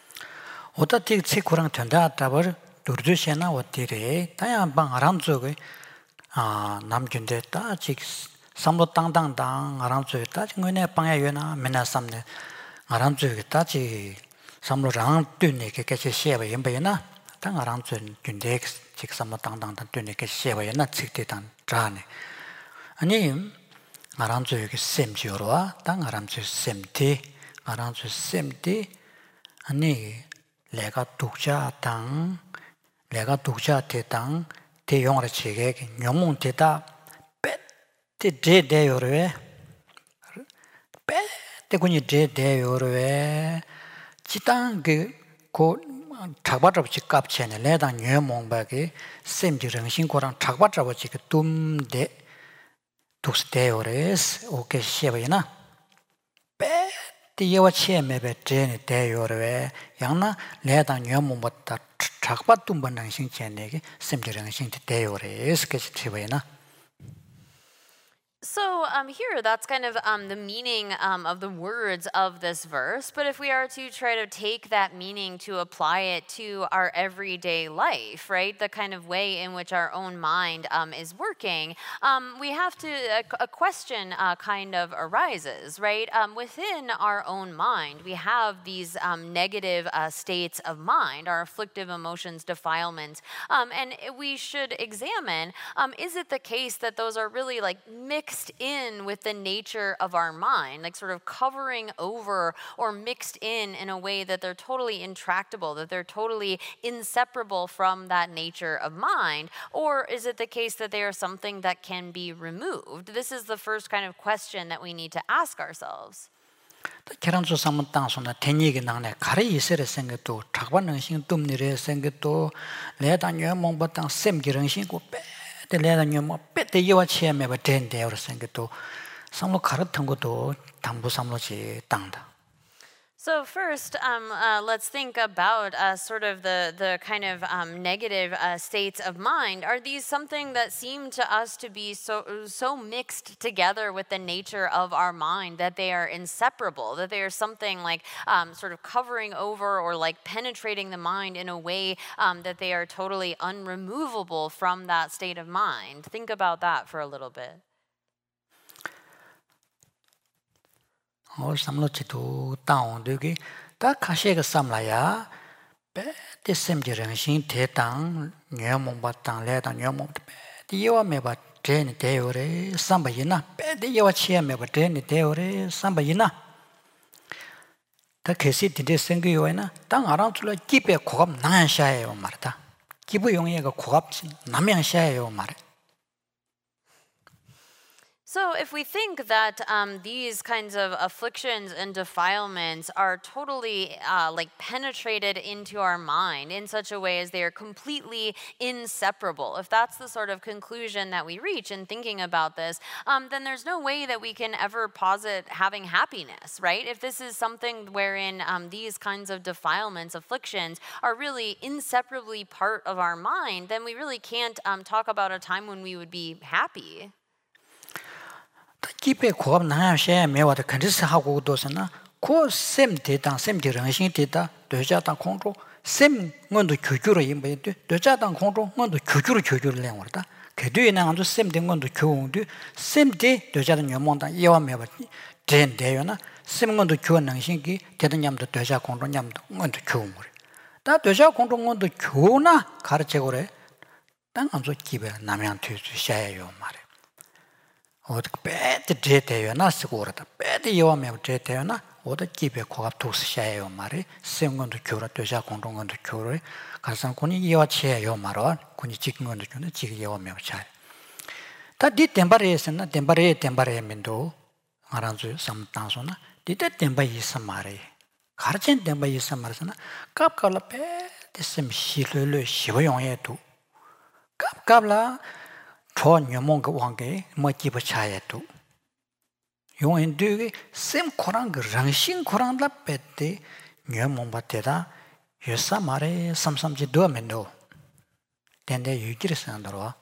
어떻게 치고랑 된다 답을 두르주시나 어디래 다양 방 아람쪽에 남준데 따직 삼로 땅땅땅 아람쪽에 따직 거네 방에 요나 맨날 삼네 아람쪽에 따직 삼로랑 뛰네게 같이 시에바 연배나 땅 아람쪽 준데 직 삼로 땅땅땅 뛰네게 시에바나 직대단 자네 아니 아람쪽에 셈지로와 땅 아람쪽 셈티 아람쪽 셈티 아니 내가 독자 대당 대용을 지게 영몽 대다 빼때 대요르에 빼때군이 대요르에 지당 그고 작바잡지 값체네 내당 영몽바게 셈지정신고랑 작바잡지 그 둠데 독스대요레스 오케 시에바이나 예와 체메베 제네 대요르에 양나 내당 녀모부터 작바tumban 당신 제네게 셈지랑신 대요레스 계시티바이나 So here, that's kind of the meaning of the words of this verse. But if we are to try to take that meaning to apply it to our everyday life, right, the kind of way in which our own mind is working, we have to, a question kind of arises, right? Within our own mind, we have these negative states of mind, our afflictive emotions, defilements, and we should examine, is it the case that those are really like mixed in with the nature of our mind, like sort of covering over or mixed in a way that they're totally intractable, that they're totally inseparable from that nature of mind? Or is it the case that they are something that can be removed? This is the first kind of question that we need to ask ourselves. 계란조 삼은 땅소나 대니게 나네 가래 이세를 생겼도 작반능신 뜸니래 생겼도 내단여 몽바땅 셈기릉신고 빼 내단여 빼대 예와 치에메바 된대요 생겼도 삼로 가르튼 것도 담부 삼로지 땅다. So first, let's think about sort of the kind of negative states of mind. Are these something that seem to us to be so mixed together with the nature of our mind that they are inseparable? That they are something like sort of covering over or like penetrating the mind in a way that they are totally unremovable from that state of mind. Think about that for a little bit. 삼로치도 다운되기 다 가시가 삼라야 베데 셈지랑신 대당 녀몽바당 레당 녀몽 디와 메바 데니 데오레 삼바이나 베데 여와 치야 메바 데니 데오레 삼바이나 다 계시 디데 생기요에나 땅 아랑줄라 기베 고갑 나샤예요 말다 기부 용예가 고갑 남양샤예요 말에 So, if we think that these kinds of afflictions and defilements are totally like penetrated into our mind in such a way as they are completely inseparable, if that's the sort of conclusion that we reach in thinking about this, then there's no way that we can ever posit having happiness, right? If this is something wherein these kinds of defilements, afflictions, are really inseparably part of our mind, then we really can't talk about a time when we would be happy. 기베 고압 나야셔 매와도 컨디스 하고 도서나 고셈 대당 셈지 랑신 대다 되자당 공조 셈 뭔도 교주로 임베도 되자당 공조 뭔도 교주로 내원다 그뒤에 나도 셈된 건도 교운도 셈대 되자당 연몽다 예와 매와 된대요나 셈 건도 교원 랑신기 대단 냠도 되자 공조 냠도 뭔도 교운 거래 다 되자 공조 뭔도 교나 가르치고래 땅 안서 기베 남양 뒤주셔요 말해 어떻게 배드 제대요나 쓰고라다 배드 여와면 제대요나 어디 집에 고갑 도스샤예요 말이 생건도 교라 되자 공동건도 교를 가상 군이 여와치예요 말어 군이 지킨 건도 주는 지기 여와면 잘 다디 템바레스나 템바레 민도 알아서 삼탄소나 디데 템바 있어 말이 가르친 템바 있어 말잖아 갑갑라 배드 셈 시르르 시보용에도 갑갑라 저 녀몽가 왕게 뭐지버 차야도 용인들이 셈코랑 그랑신 코랑라 뺐대 녀몽바테다 여사 말에 삼삼지 도면도 된데 유기를 쓰는더라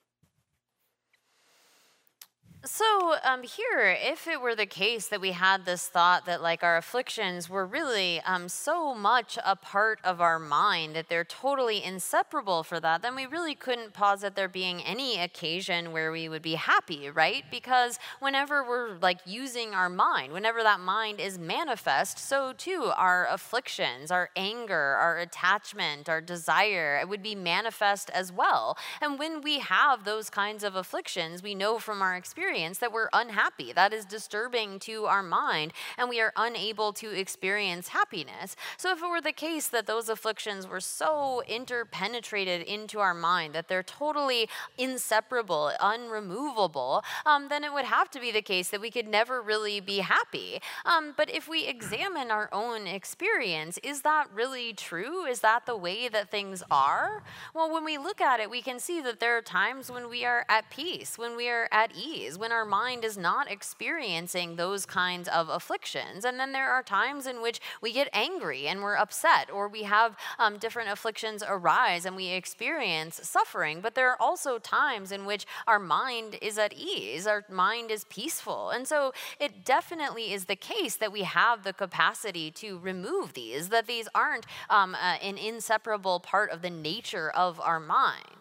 So here, if it were the case that we had this thought that like our afflictions were really so much a part of our mind that they're totally inseparable for that, then we really couldn't posit there being any occasion where we would be happy, right? Because whenever we're like using our mind, whenever that mind is manifest, so too our afflictions, our anger, our attachment, our desire, it would be manifest as well. And when we have those kinds of afflictions, we know from our experience that we're unhappy. That is disturbing to our mind, and we are unable to experience happiness. So if it were the case that those afflictions were so interpenetrated into our mind that they're totally inseparable, unremovable, then it would have to be the case that we could never really be happy. But if we examine our own experience, is that really true? Is that the way that things are? Well, when we look at it, we can see that there are times when we are at peace, when we are at ease, when our mind is not experiencing those kinds of afflictions. And then there are times in which we get angry and we're upset, or we have different afflictions arise and we experience suffering. But there are also times in which our mind is at ease, our mind is peaceful. And so it definitely is the case that we have the capacity to remove these, that these aren't an inseparable part of the nature of our mind.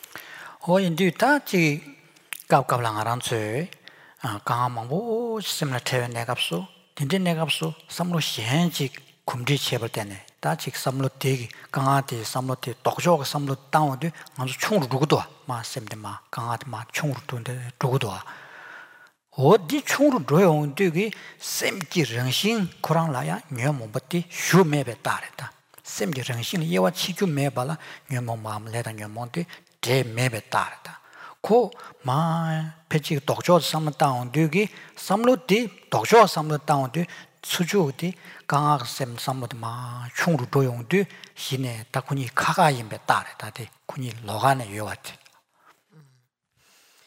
갑갑랑아란체 강아망보 심나 태회 내갑소 딘딘 내갑소 삼로 시행직 굶지 제벌 때네 다직 삼로 대기 강아디 삼로 대 독조가 삼로 땅어디 아주 총으로 누구도 마 셈데 마 강아디 마 총으로 돈데 누구도 어디 총으로 줘요 되기 셈지 정신 코랑라야 녀몽버티 슈메베 따르다 셈지 정신 예와 치규 메발라 녀몽 마음레다 녀몽데 제메베 따르다 고마 패치 독조 삼로 다운되기 삼로디 독조 삼로 다운되 수주디 강학 셈 삼로디 마 총으로 도용되 시내 다군이 카가임베 따르다데 군이 로간에 요왔지.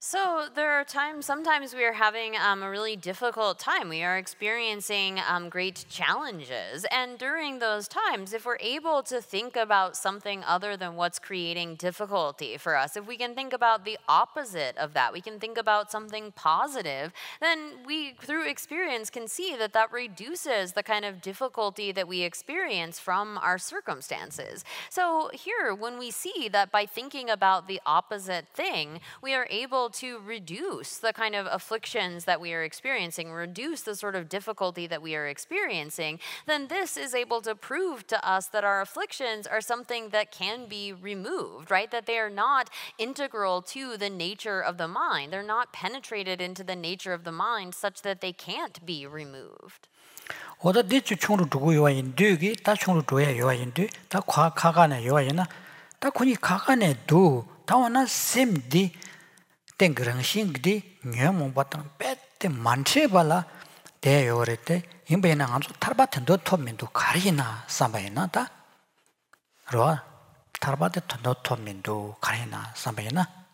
So there are times, sometimes we are having a really difficult time. We are experiencing great challenges. And during those times, if we're able to think about something other than what's creating difficulty for us, if we can think about the opposite of that, we can think about something positive, then we, through experience, can see that that reduces the kind of difficulty that we experience from our circumstances. So here, when we see that by thinking about the opposite thing, we are able to reduce the kind of afflictions that we are experiencing, reduce the sort of difficulty that we are experiencing, then this is able to prove to us that our afflictions are something that can be removed, right? That they are not integral to the nature of the mind. They're not penetrated into the nature of the mind such that they can't be removed. 오다 디치 총로 두고 요인들이 다 총로 두야 요인들 다 과가네 요이나 다 군이 가가네 두 다원나 셈디 땡그랑싱디 녀몽 바탕 빼때 만체발라 대요레때 임베나 감소 타르바텐도 토민도 가리나 삼바이나다 로 타르바테 도 토민도 가리나 삼바이나.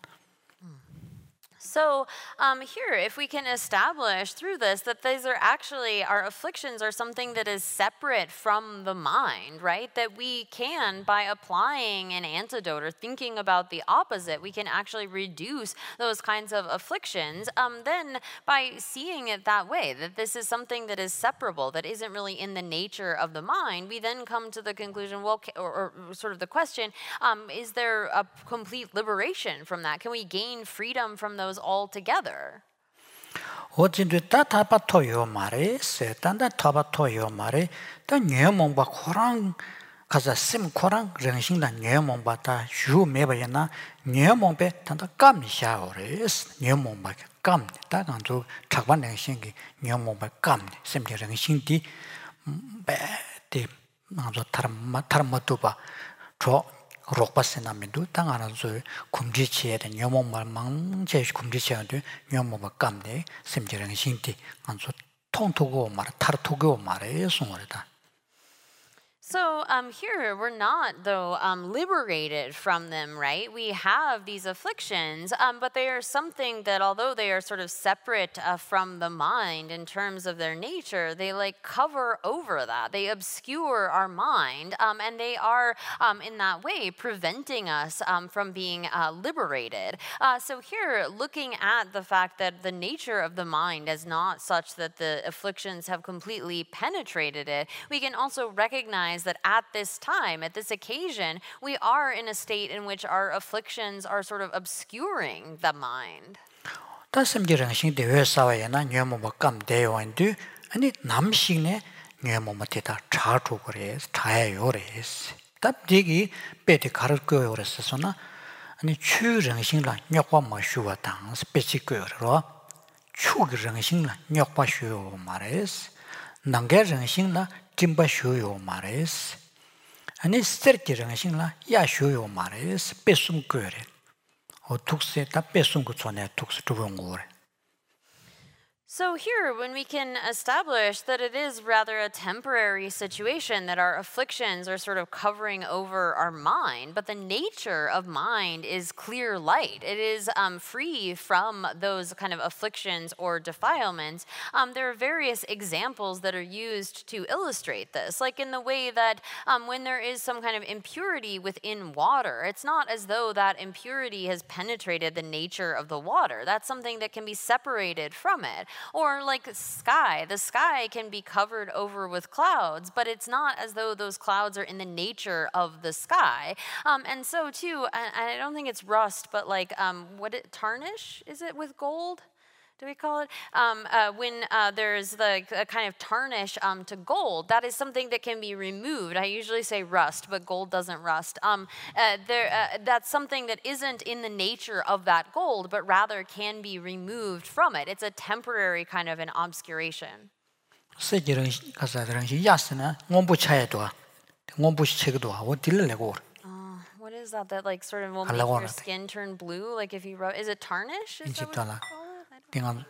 So here, if we can establish through this that these are actually, our afflictions are something that is separate from the mind, right? That we can, by applying an antidote or thinking about the opposite, we can actually reduce those kinds of afflictions. Then by seeing it that way, that this is something that is separable, that isn't really in the nature of the mind, we then come to the conclusion, well, or sort of the question, is there a complete liberation from that? Can we gain freedom from those altogether? 어진도 타타바토요 말에세 단다 타바토요 말에 다 녀몽바 코랑 가자 심 코랑 령싱다 녀몽바다 주 메바야나 녀몽베 단다 감샤오레스 녀몽바 감 다간도 작반 령싱기 녀몽바 감 심디 령싱디 베디 나도 타르마토바 저 록바세나면도 당하는서 kum지치에 된 녀몽말망 제 kum지치에도 녀몽바 감네 심지랑 신티 안서 통토고 말 타르토고 말에 송어다. So here, we're not, though, liberated from them, right? We have these afflictions, but they are something that, although they are sort of separate from the mind in terms of their nature, they like cover over that. They obscure our mind, and they are, in that way, preventing us from being liberated. So here, looking at the fact that the nature of the mind is not such that the afflictions have completely penetrated it, we can also recognize that at this time, at this occasion, we are in a state in which our afflictions are sort of obscuring the mind. 다심지랑 신데 회사와야나 녀몽바 감대요인데 아니 남식네 녀몽바 대다 자주 그래 자야요레스 답디기 베데 가를 거요 그랬어서나 아니 추령신라 녀과 마슈와 당 스페시크요로 추령신라 녀과 슈요 말레스 난게령신라 timba쇼요 말레스 아니 스테르티령신라 야쇼요 말레스 베숨 거래 어둑세 다 베숨 거 전에 둑스 두번 거래. So here, when we can establish that it is rather a temporary situation, that our afflictions are sort of covering over our mind, but the nature of mind is clear light. It is free from those kind of afflictions or defilements. There are various examples that are used to illustrate this, like in the way that when there is some kind of impurity within water, it's not as though that impurity has penetrated the nature of the water. That's something that can be separated from it. Or like sky, the sky can be covered over with clouds, but it's not as though those clouds are in the nature of the sky. And so too, I don't think it's rust, but like tarnish, is it with gold? Do we call it? When there's the kind of tarnish to gold, that is something that can be removed. I usually say rust, but gold doesn't rust. That's something that isn't in the nature of that gold, but rather can be removed from it. It's a temporary kind of an obscuration. What is that? That like sort of will make your skin turn blue? Like if you rub, is it tarnish? Is that what you call it?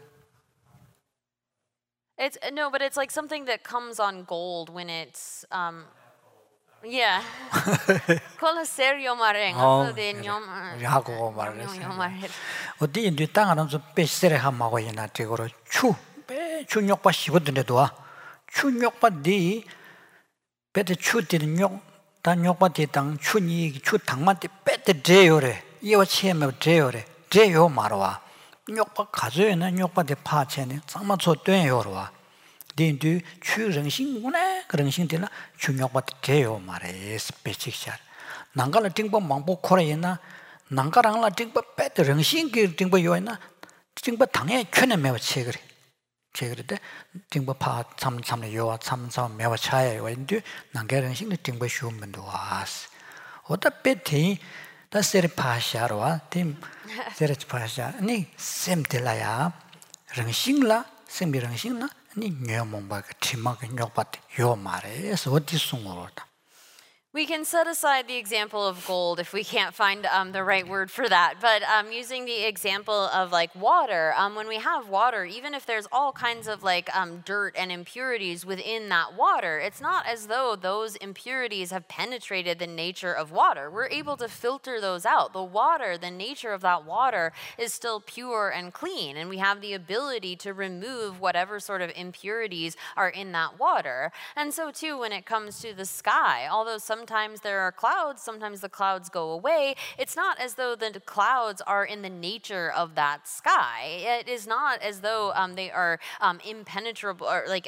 It's no, but it's like something that comes on gold when it's Yeah. Kolla serio mare. 어, de nyom. 야고 말을 Nyom mare. 어디 인도 땅은 좀 빼세래 하마고 이나 되고로 추빼 추욕바 씹어드네도 와 추욕바 네 배대 추되는 욕단 욕바 대당 추니 추 당만 때 빼대 돼요래 이와 체면 돼요래 돼요 말와 욕바 가져에는 욕바 대 파체네 장마 줬대요로와 딘두 추정신구나 그런 신들라 중욕바 돼요 말에 스페시픽 난가를 띵법 망보 코레이나 난가랑라 띵법 빼대 정신기 띵법 요이나 띵법 당에 켜내 매워 체그리 제그리데 띵법 파 참참의 요와 참참 매워 차에 와인데 난가랑 신의 띵법 쉬우면도 와스 어다 빼티 다 세르파샤로와 팀 세르파샤 아니 셈텔라야 랑신라 셈비랑신라 아니 녀몽바 팀마가 녀바트 요 말에서 어디 숨어다 We can set aside the example of gold if we can't find the right word for that. But using the example of like water, when we have water, even if there's all kinds of like dirt and impurities within that water, it's not as though those impurities have penetrated the nature of water. We're able to filter those out. The water, the nature of that water is still pure and clean, and we have the ability to remove whatever sort of impurities are in that water. And so too, when it comes to the sky, although sometimes there are clouds, sometimes the clouds go away. It's not as though the clouds are in the nature of that sky. It is not as though they are impenetrable or like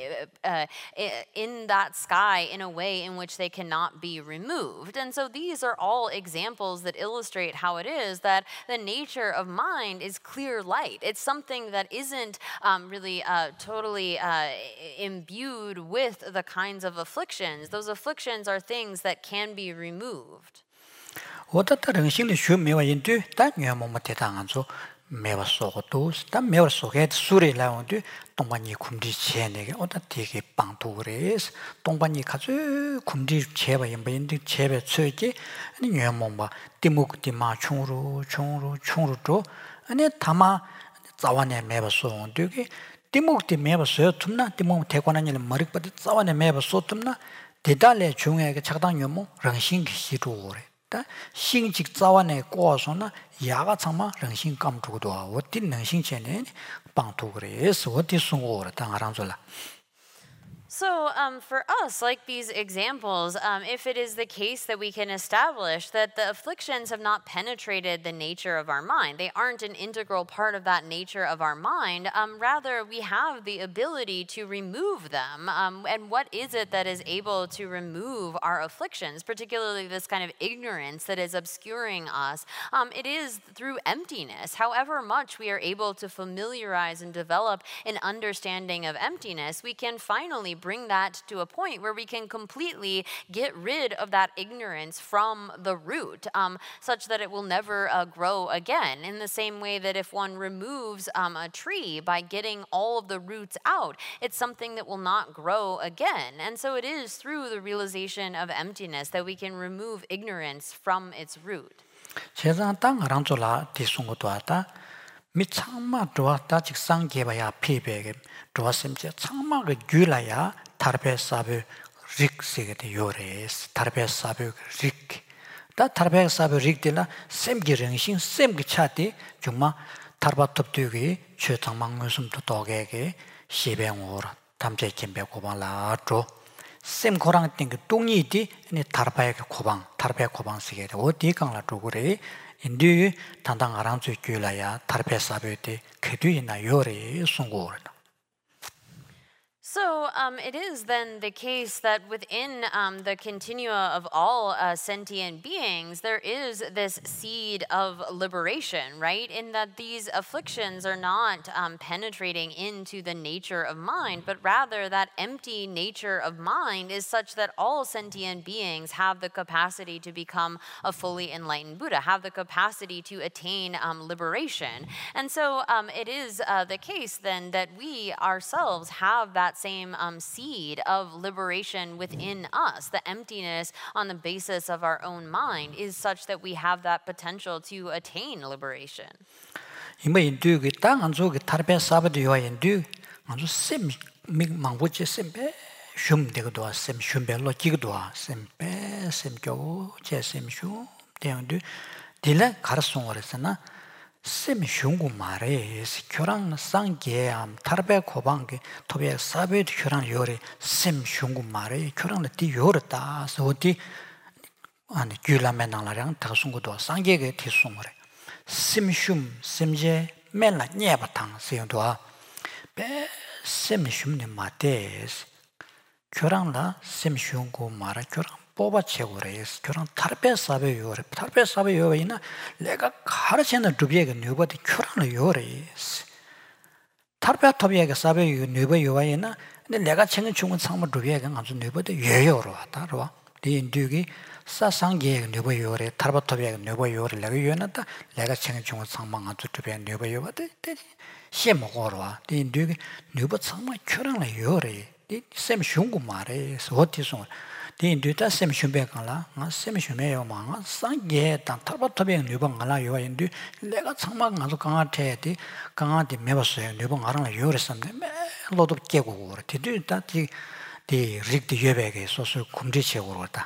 in that sky in a way in which they cannot be removed. And so these are all examples that illustrate how it is that the nature of mind is clear light. It's something that isn't really totally imbued with the kinds of afflictions. Those afflictions are things that can be removed. 어떻다는 신의 주매와 인도 단위야 뭐 대당한소 매와 속도 단 매와 속에 술이 나오는데 동반이 굶지 제내게 어디 되게 빵도 그래서 동반이 가져 굶지 제바 인바인데 제배 쳐지 아니 녀몽바 띠묵띠마 총으로 아니 담아 자원에 매와 속는데 띠묵띠 매와 속 tum나 띠묵 대관하는 머리까지 자원에 매와 속 tum나 대달의 중요하게 작당 요모 랑신 기시로래 다 신직 자원에 꼬아서나 야가 참마 랑신 감두고도 어디 랑신 전에 방도 그래서 어디 숨고라 당하랑줄라 So for us, like these examples, if it is the case that we can establish that the afflictions have not penetrated the nature of our mind, they aren't an integral part of that nature of our mind, rather we have the ability to remove them. And what is it that is able to remove our afflictions, particularly this kind of ignorance that is obscuring us? It is through emptiness. However much we are able to familiarize and develop an understanding of emptiness, we can finally bring that to a point where we can completely get rid of that ignorance from the root, such that it will never grow again. In the same way that if one removes a tree by getting all of the roots out, it's something that will not grow again. And so it is through the realization of emptiness that we can remove ignorance from its root. 세상 땅 알아줘라 뒤숭고도 하다 미창마 도왔다 직상 개봐야 피베게 도왔음지 창마가 유라야 타르베사베 릭세게 요레스 타르베사베 릭다 타르베사베 릭들라 셈기령신 셈기 차디 정말 타르바톱되게 최장망무숨도 도게게 시뱅오라 담제 김배 고방라죠 셈고랑 땡그 똥이디 네 타르바의 고방 타르베 고방 쓰게 어디 강라도 그래 인디 단당 아랑주 규라야 타르베사베데 그뒤나 요레 송고르다 So it is then the case that within the continua of all sentient beings, there is this seed of liberation, right? In that these afflictions are not penetrating into the nature of mind, but rather that empty nature of mind is such that all sentient beings have the capacity to become a fully enlightened Buddha, have the capacity to attain liberation. And so it is the case then that we ourselves have that same seed of liberation within us. The emptiness on the basis of our own mind is such that we have that potential to attain liberation. 이뭐 인도 그땅 안쪽에 타르베 사바도 요인도 아주 셈 망보체 셈베 줌 되고도 셈 줌벨로 기고도 셈배 셈교 제셈슈 대한도 딜레 가르송어랬으나 셈 슝고 말에 교랑 상계암 타르베 고방게 토베 사베 교랑 요리 셈 슝고 말에 교랑 디 요르다 소디 아니 귤라메나라랑 다송고도 상계게 티송어래 셈슝 셈제 멜라 녀바탕 세요도아 배 셈슝네 마테스 교랑라 셈슝고 말아 교랑 뽑아채고래서 교랑 타르베 사베 요래 타르베 사베 요이나 내가 가르치는 루비에게 누버디 교랑을 요래스 타르베 토비에게 사베 요 누버 요이나 근데 내가 챙은 중은 상무 루비에게 아주 누버디 예요로 왔다로 리인두기 사상계 누버 요래 타르베 토비에게 누버 요래 내가 요나다 내가 챙은 중은 상망 아주 루비에 누버 요바데 시에 먹어로 와 리인두기 누버 상무 교랑을 요래 셈 슝고 말에 어디서 디인두다 셈 슝베가라 나 셈 슝메요 망아 상게 단 타바토베 뉴방가라 요인두 내가 정말 아주 강한테디 강한테 매봤어요 뉴방가라 요랬었는데 로도 깨고 그래 디두다 디 릭디 예배게 소소 kum지치고 그러다.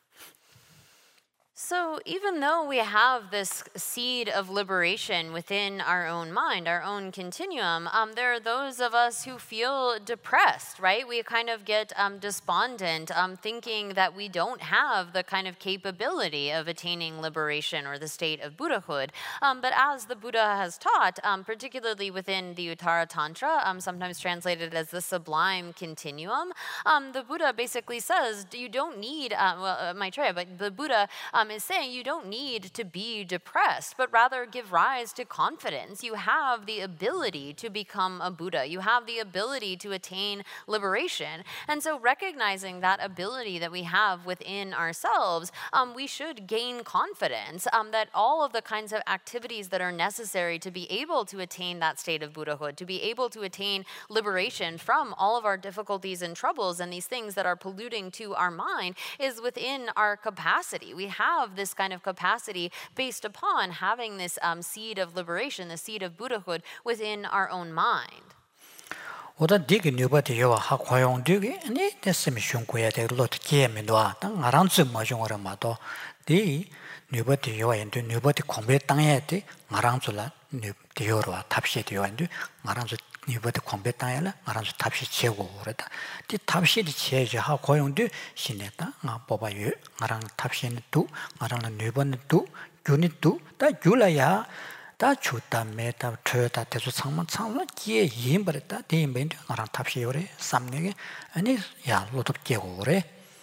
So even though we have this seed of liberation within our own mind, our own continuum, there are those of us who feel depressed, right? We kind of get despondent, thinking that we don't have the kind of capability of attaining liberation or the state of Buddhahood. But as the Buddha has taught, particularly within the Uttara Tantra, sometimes translated as the sublime continuum, the Buddha basically says you don't need, Maitreya, but the Buddha is saying you don't need to be depressed, but rather give rise to confidence. You have the ability to become a Buddha. You have the ability to attain liberation. And so recognizing that ability that we have within ourselves, we should gain confidence that all of the kinds of activities that are necessary to be able to attain that state of Buddhahood, to be able to attain liberation from all of our difficulties and troubles and these things that are polluting to our mind, is within our capacity. We have this kind of capacity based upon having this seed of liberation, the seed of Buddhahood within our own mind. 오다 디게 뉴버디 요와 학화용 디게 아니 됐으면 슝고야 될 로트 기에면도아 땅 아랑츠 마중어라 마도 디 뉴버디 요와 인도 뉴버디 공배 땅에 디 아랑츠라 뉴버디 요와 탑시 디요인도 아랑츠 뉴버디 공배 땅에라 아랑츠 탑시 제고 그랬다 디 탑시디 제제 학화용도 신냈다 나 뽑아요 아랑 탑시는 두 아랑은 뉴버는 두 유닛 다 줄라야 다 좋다 메다 트다 대수 상만 상만 기에 임버렸다 대인벤도 나랑 탑시요래 삼내게 아니 야 로도 깨고 그래.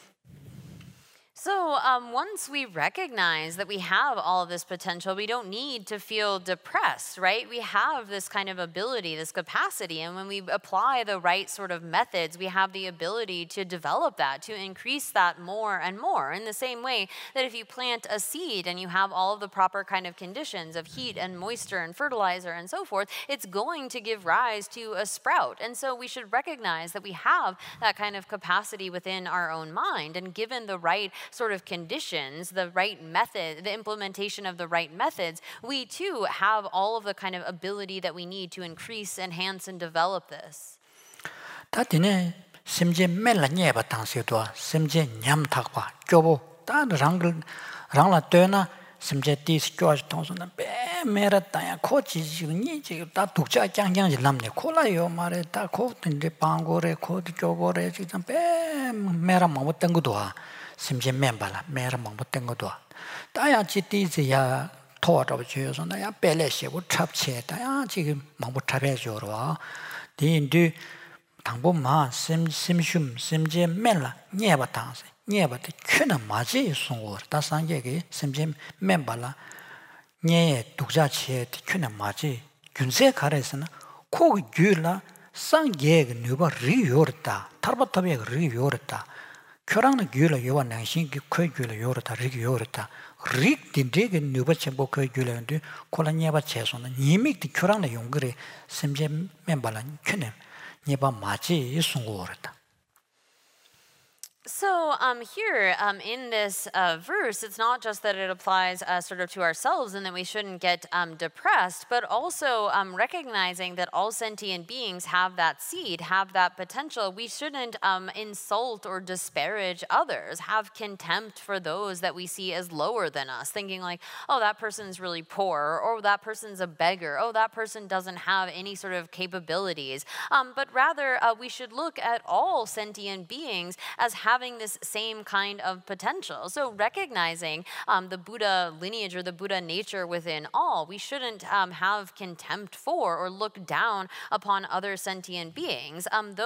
So once we recognize that we have all of this potential, we don't need to feel depressed, right? We have this kind of ability, this capacity, and when we apply the right sort of methods, we have the ability to develop that, to increase that more and more. In the same way that if you plant a seed and you have all of the proper kind of conditions of heat and moisture and fertilizer and so forth, it's going to give rise to a sprout. And so we should recognize that we have that kind of capacity within our own mind, and given the right sort of conditions, the right method, the implementation of the right methods, we too have all of the kind of ability that we need to increase, enhance, and develop this. 다디네 심제 멜라니에 바탕세도 심제 냠탁바 쪼보 다 랑라 되나 심제 디스 쪼아지 통선은 메라다야 코지지니 지금 다 독자 짱짱지 남네 콜라요 말에 다 코든데 방고래 코드 쪼고래 지금 메라 못된 것도 심지 멤버라 메라 못된 것도 다야 지디지야 토어도 줘서 나야 벨레시고 찹체다야 지금 못 찹해줘로 디인디 당분마 심심숨 심지 멜라 녀바타세 녀바트 큐는 맞이 송고 다산게게 심지 멤버라 녀의 독자치에 큐는 맞이 균세 가래서는 코 귤라 상게게 누바 리요르다 타르바타베 리요르다 교랑의 귤을 요한 당신이 그 귤을 요르다 리기 요르다 릭 딘데게 누버체보 그 귤인데 콜라니아바 체소는 이미디 교랑의 용거리 심제 멤버란 큐네 니바 마치 이송고르다. So here in this verse, it's not just that it applies sort of to ourselves and that we shouldn't get depressed, but also recognizing that all sentient beings have that seed, have that potential. We shouldn't insult or disparage others, have contempt for those that we see as lower than us, thinking like, oh, that person's really poor, or that person's a beggar, oh, that person doesn't have any sort of capabilities. But rather, we should look at all sentient beings as having this same kind of potential. So recognizing the Buddha lineage or the Buddha nature within all, we shouldn't have contempt for or look down upon other sentient beings.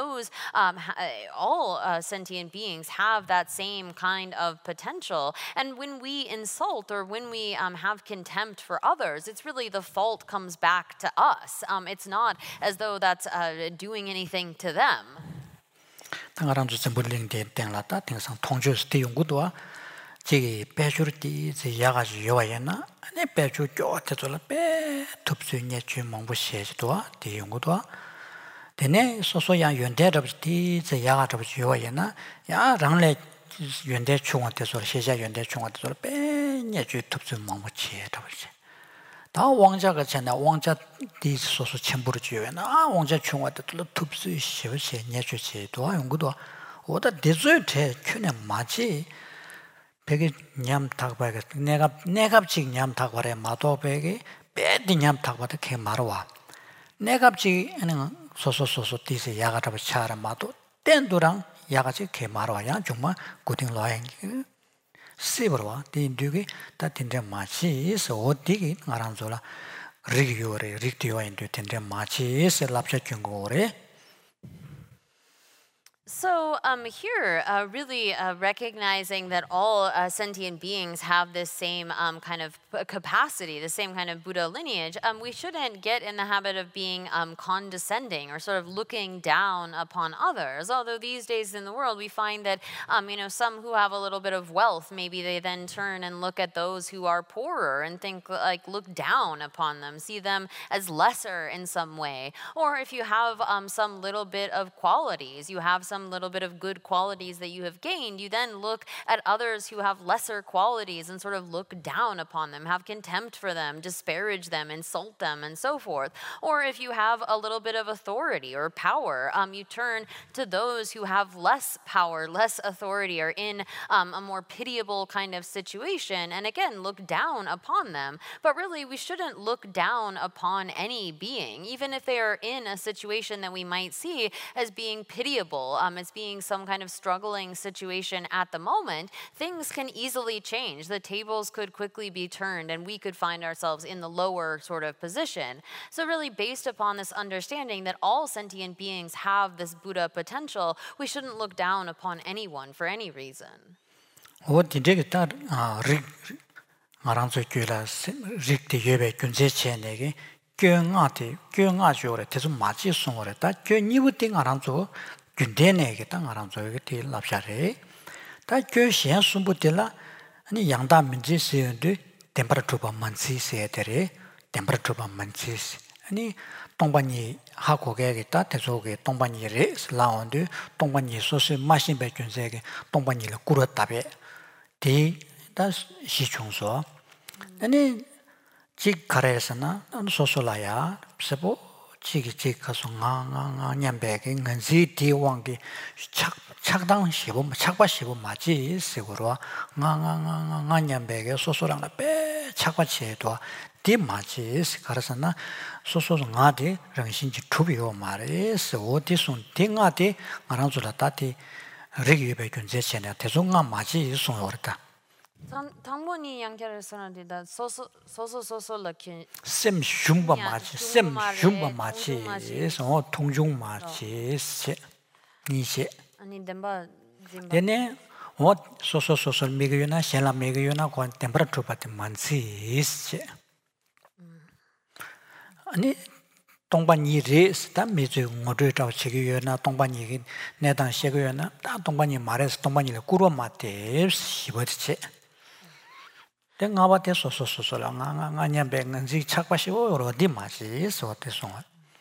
All sentient beings have that same kind of potential. And when we insult or when we have contempt for others, it's really the fault comes back to us. It's not as though that's doing anything to them. 당가랑 주선 불링 된라다 등상 통주스 대용구도와 제 배주르디 제 야가지 요와야나 네 배주 쪼때돌아 배 톱수냐 주몽부시에도 대용구도와 되네 소소야 연대럽디 제 야가럽지 요와야나 야 랑래 연대 중원대서 시자 연대 중원대서 배냐 주 톱수 몽부치에도 다 왕자가 전에 왕자 디 소소 첨부를 지어나 왕자 중화도 톱수 시버시 내주지 도와 연구도 오다 대조에 큐네 맞지 베게 냠 탁바가 내갑직 냠 탁바래 마도 베게 배디 냠 탁바도 개 말와 내갑직 하는 소소소소 디세 야가다 차라 마도 땐도랑 야가지 개 말와야 정말 고딩 로행 세버와 딘두게 다 딘데 마치스 어디게 나란조라 리기요레 리티오인도 딘데 마치스 랍샤 경고레. So here, really recognizing that all sentient beings have this same kind of capacity, the same kind of Buddha lineage, we shouldn't get in the habit of being condescending or sort of looking down upon others. Although these days in the world, we find that some who have a little bit of wealth, maybe they then turn and look at those who are poorer and think like look down upon them, see them as lesser in some way. Or if you have some little bit of qualities, you have some little bit of good qualities that you have gained, you then look at others who have lesser qualities and sort of look down upon them, have contempt for them, disparage them, insult them, and so forth. Or if you have a little bit of authority or power, you turn to those who have less power, less authority, or in a more pitiable kind of situation, and again, look down upon them. But really, we shouldn't look down upon any being, even if they are in a situation that we might see as being pitiable, as being some kind of struggling situation at the moment. Things can easily change. The tables could quickly be turned and we could find ourselves in the lower sort of position. So really based upon this understanding that all sentient beings have this Buddha potential, we shouldn't look down upon anyone for any reason. 균대내게 땅 알아줘게 될 납샤래 다 교시엔 숨부텔라 아니 양다 민지스인데 템퍼러처가 만지세야 되래 템퍼러처가 만지스 아니 동반이 하고게겠다 대소게 동반이래 슬라운드 동반이 소스 마신배 균세게 동반이를 꾸렸다베 디다 시중소 아니 직 가래서나 소소라야 세보 지기 가서 나나나 냠배게 은지 디왕게 착당 시보 착바 시보 맞지 세고로 나나나 냠배게 소소랑 빼 착바치에도 디 맞지 가르서나 소소도 나디 정신지 투비오 말에서 어디선 띵아디 말한 줄 알았다디 레기베 군제체네 대송아 맞지 송어다 당분이 양결에서는 소소 럭키 셈 shum바 마치 셈 shum바 마치 서 통중 마치 니시 아니 덴바 데네 어 소소소소 미그요나 셀라 미그요나 권 템퍼러처 파트 만시 아니 동반이 레스다 미즈 모드라고 치기요나 동반이 내당 시기요나 다 동반이 말해서 동반이를 꾸러 맞대 시버지 내가 봐대 소소소소랑 아냐 백는지 착바시고 어디 맞지 소대송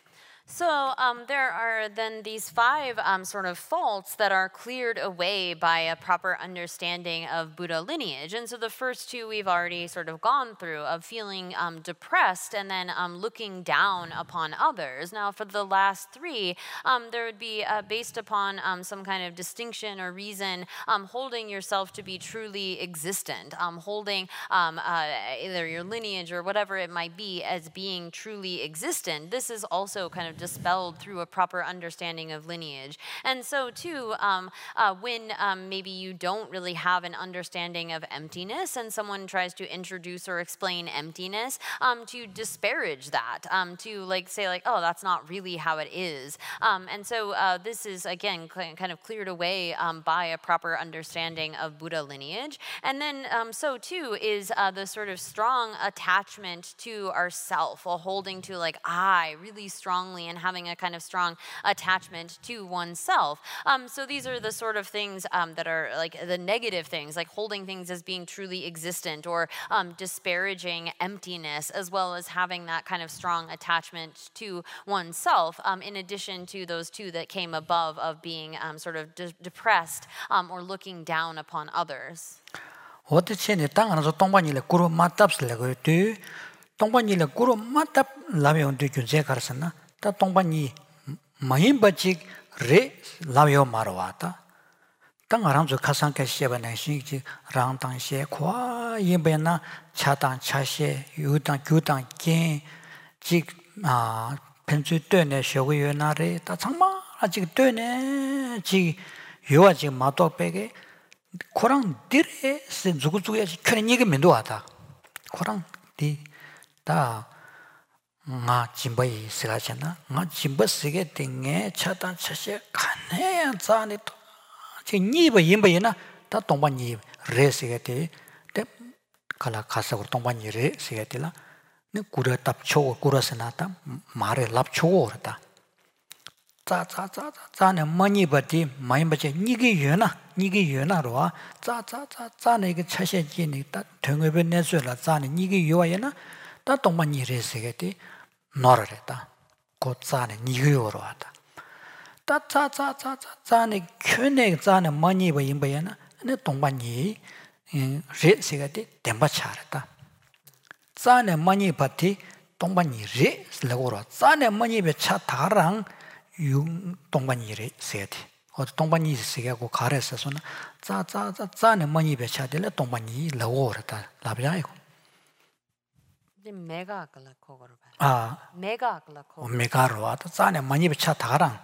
So there are then these five sort of faults that are cleared away by a proper understanding of Buddha lineage. And so the first two we've already sort of gone through, of feeling depressed and then looking down upon others. Now for the last three, there would be based upon some kind of distinction or reason, holding yourself to be truly existent, holding either your lineage or whatever it might be as being truly existent. This is also kind of dispelled through a proper understanding of lineage. And so too, when maybe you don't really have an understanding of emptiness and someone tries to introduce or explain emptiness, to disparage that, to like say like, oh, that's not really how it is. And so this is again kind of cleared away by a proper understanding of Buddha lineage. And then so too is the sort of strong attachment to ourself, or holding to like I really strongly and having a kind of strong attachment to oneself. So these are the sort of things that are like the negative things, like holding things as being truly existent, or disparaging emptiness, as well as having that kind of strong attachment to oneself, in addition to those two that came above of being sort of depressed or looking down upon others. 어떻게 땅 안에서 동반이래 구로 맞답슬래고 뒤 동반이래 구로 맞답 라면 뒤 준세 가르쳤나 다 동반이 마힘바직 레 라요 마로와다 땅 안에서 가상케 시에바네 신지 랑땅시에 과 예배나 차당 차시에 유당 교당 겐직 펜주 때네 쇼고요 나래 다 정말 아직 때네 지 요아 지금 마도 빼게 코랑 디레 세 주구주에 그런 얘기 면도하다 코랑 디다 나 짐바이 쓰라잖아 나 짐바 쓰게 땡에 차단 차시 가네 자네 또 니바 임바이나 다 동반이 레스게 돼 칼라 가서 동반이 레스게 되라 네 구려 답초 구려서나다 말에 랍초 그러다 자자자자네 머니버디 마이버지 니게 유나로와 자자자자네 그 차셔지니 다 등업에 내서라 자네 니게 요야나 다 동반이 레스게티 노르랬다 곧자네 니게 요로하다 자자자자자네 큐네 자네 머니버 임바야나 네 동반이 레스게티 덴바차르다 자네 머니버티 동반이 레스라고로 자네 머니베 차 다랑 용 동반이래 세야지. 동반이 세가고 가래서서는 자자자자는 많이 배차될 동반이 러워다. 라비아이고. 메가 글라코거로 봐. 메가 글라코. 메가로 와도 자네 많이 배차 다랑.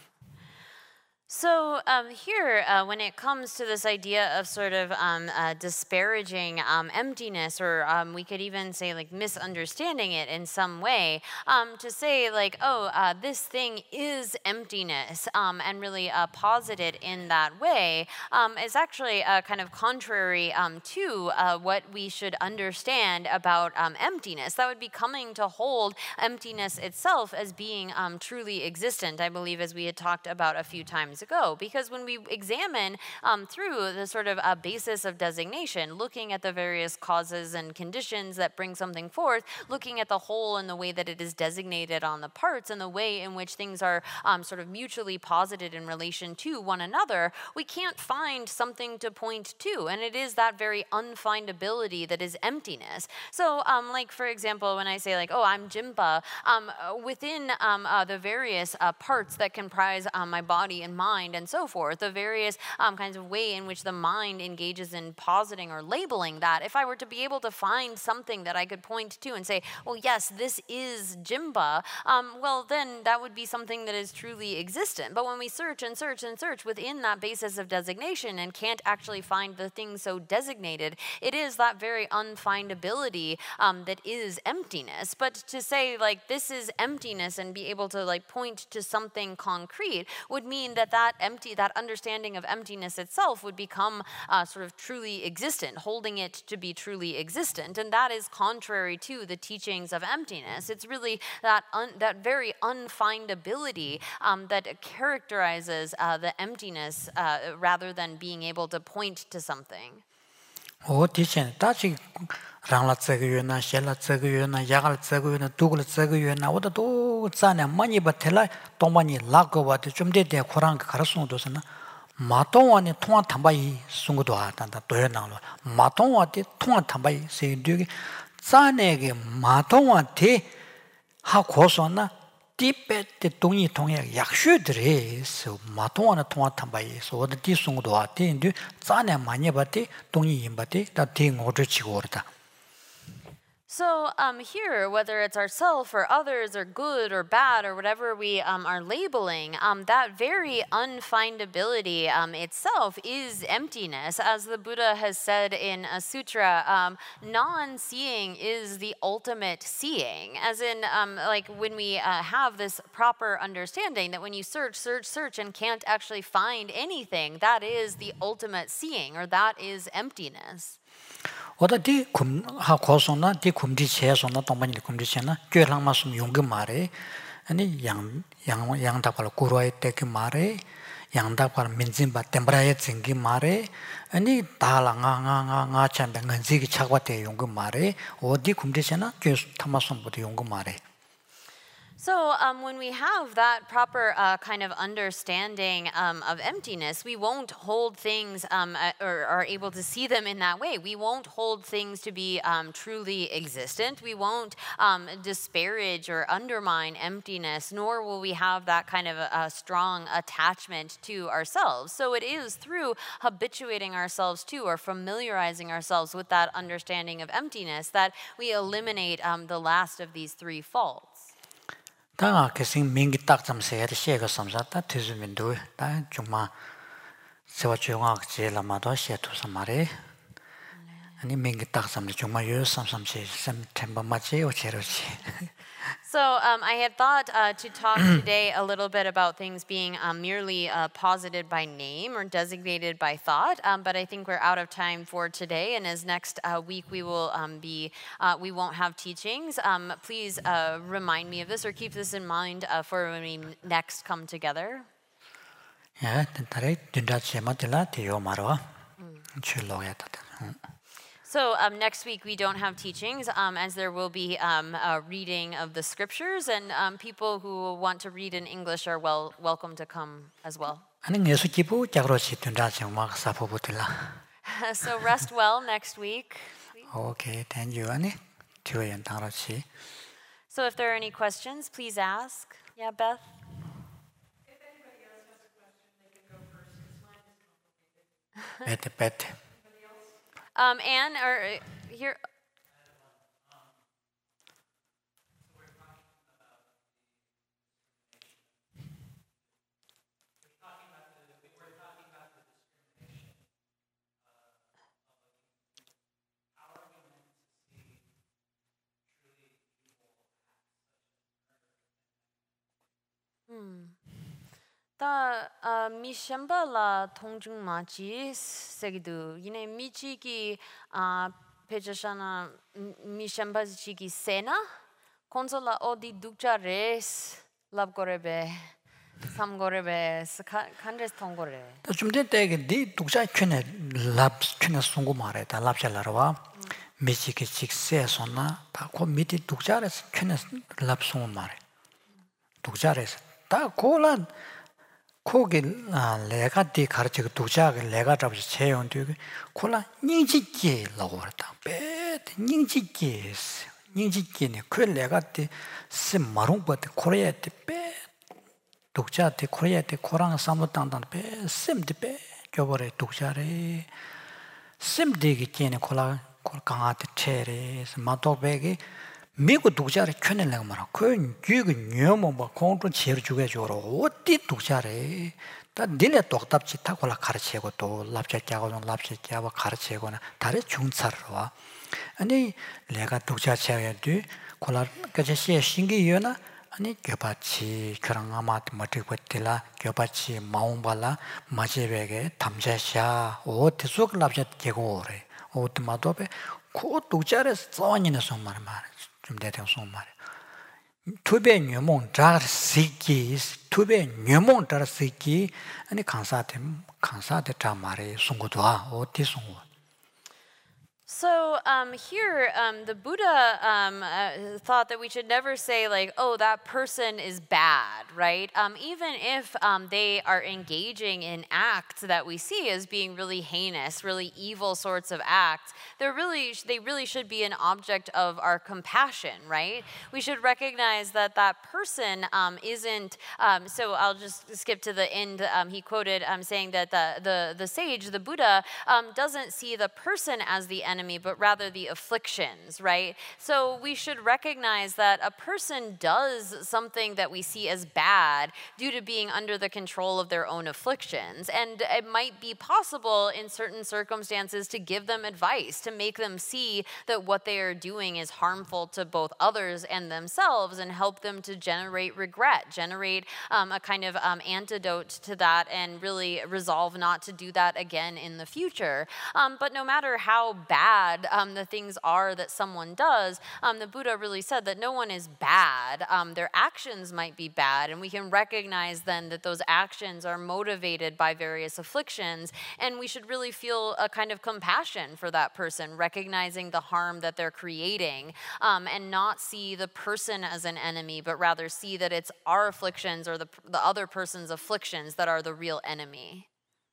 So here, when it comes to this idea of sort of disparaging emptiness, or we could even say like misunderstanding it in some way, to say like, oh, this thing is emptiness, and really posit it in that way, is actually kind of contrary to what we should understand about emptiness. That would be coming to hold emptiness itself as being truly existent, I believe, as we had talked about a few times ago, because when we examine through the sort of basis of designation, looking at the various causes and conditions that bring something forth, looking at the whole and the way that it is designated on the parts and the way in which things are sort of mutually posited in relation to one another, we can't find something to point to, and it is that very unfindability that is emptiness. So like for example, when I say like, oh, I'm Jimpa, within the various parts that comprise my body and mind and so forth, the various kinds of way in which the mind engages in positing or labeling that, if I were to be able to find something that I could point to and say, well, yes, this is Jimpa, well, then that would be something that is truly existent. But when we search and search and search within that basis of designation and can't actually find the thing so designated, it is that very unfindability that is emptiness. But to say like this is emptiness and be able to like point to something concrete would mean that that understanding of emptiness itself would become sort of truly existent, holding it to be truly existent, and that is contrary to the teachings of emptiness. It's really that very unfindability that characterizes the emptiness rather than being able to point to something. 어디서 다시 rangla tseguyona, shela tseguyona, yagal tseguyona, dugla tseguyona, oda do tsane mani batela tomani lagowa de chumde de khurang karasung dosana matongwani 통화 담바이 sungudo atanda doyananglo matongwati 통화 담바이 세두기 tsane matongwati 하 고소나 디베트 동이 통해 약슈들이 마통하는 통화 탐바이서 어디 뒤송도 왔는데 짠에 많이 봤대 동이 임봤대 다 대응을 치고 오르다. So here, whether it's ourself or others or good or bad or whatever we are labeling, that very unfindability itself is emptiness. As the Buddha has said in a sutra, non-seeing is the ultimate seeing. As in, like when we have this proper understanding that when you search and can't actually find anything, that is the ultimate seeing, or that is emptiness. 어디 하 고소나 디 kum지체소나 동반이 kum지체나 괴랑 말씀 용금 말에 아니 양답을 구로에 때그 말에 양답을 민진바 템브라에 증기 말에 아니 달랑아가가 참배 은지기 차과대 용금 말에 어디 kum지체나 괴 타마송부터 용금 말에 So when we have that proper kind of understanding of emptiness, we won't hold things or are able to see them in that way. We won't hold things to be truly existent. We won't disparage or undermine emptiness, nor will we have that kind of a strong attachment to ourselves. So it is through habituating ourselves to or familiarizing ourselves with that understanding of emptiness that we eliminate the last of these three faults. 다 계신 민기 딱점 세야의 시에가 삼사다 뒤즈면도 다 정말 세와 조용하게 제라마도 시에도서 말에 아니 민기 딱점이 정말 요 삼삼시 템버 맞지 오체로지 So I had thought to talk today a little bit about things being merely posited by name or designated by thought, but I think we're out of time for today. And as next week we will we won't have teachings. Please remind me of this or keep this in mind for when we next come together. 예, 다래 든다체 맞들라 대요 말어. 출로야다. So next week we don't have teachings, as there will be a reading of the scriptures, and people who want to read in English are welcome to come as well. 아니 예수 기부 작로시 든다체 막 사포부들라. So rest well next week. Okay, thank you. 아니 뒤에 당로시. So if there are any questions, please ask. Yeah, Beth? If anybody else has a question, they can go first, because mine is complicated. 베트. Anne, or here. 다 미셴발라 통중마치 세기도 이네 미치기 페저샤나 미셴바지기 세나 콘솔라 어디 독자레스 랍고레베 삼고레베 칸레스 통고레 좀 때게 네 독자 큐네 랍 큐네 송고 말했다 랍샬라와 미치기 직세서나 다고 미디 독자레스 큐네 랍 송고 말해 독자레스 다 고란 거기 내가 네 가르치고 독자가 내가 잡지 채용되고 콜라 닝지기라고 그랬다. 배 닝지기네 그 내가 때 심마롱버데 코리아때 배 독자때 코리아때 코랑 삼도당당 배 심데 배 겨버래 독자래 심데기 깨네 콜라 강한테 체레 마토베기 미국 독자를 켜내려고 말아. 그 유익은 녀모 뭐 공돈 제일 주게줘로 어디 독자래. 다 니네 똑답지 타고라 가르치고 또 랍자하고 랍자하고 가르치고나 다른 중차로 와. 아니 내가 독자 체험도 콜라 그제시 신기여나 아니 교바치 그런 아마도 못을 버틸라 교바치 마음발라 마제베게 담자샤 어디 속 랍자 개고래. 어디마도베 그 독자를 써니는 정말 말. 좀 대대서 말해. 투베 녀몽 자르시기 투베 녀몽 자르시기 아니 강사한테 다 말해 송고도아 어디 송고. So here, the Buddha thought that we should never say like, oh, that person is bad, right? Even if they are engaging in acts that we see as being really heinous, really evil sorts of acts, they really should be an object of our compassion, right? We should recognize that that person isn't. So I'll just skip to the end. He quoted saying that the sage, the Buddha, doesn't see the person as the enemy, but rather the afflictions, right? So we should recognize that a person does something that we see as bad due to being under the control of their own afflictions. And it might be possible in certain circumstances to give them advice, to make them see that what they are doing is harmful to both others and themselves, and help them to generate regret, generate a kind of antidote to that, and really resolve not to do that again in the future. But no matter how bad the things are that someone does, the Buddha really said that no one is bad. Their actions might be bad, and we can recognize then that those actions are motivated by various afflictions, and we should really feel a kind of compassion for that person, recognizing the harm that they're creating, and not see the person as an enemy, but rather see that it's our afflictions or the other person's afflictions that are the real enemy.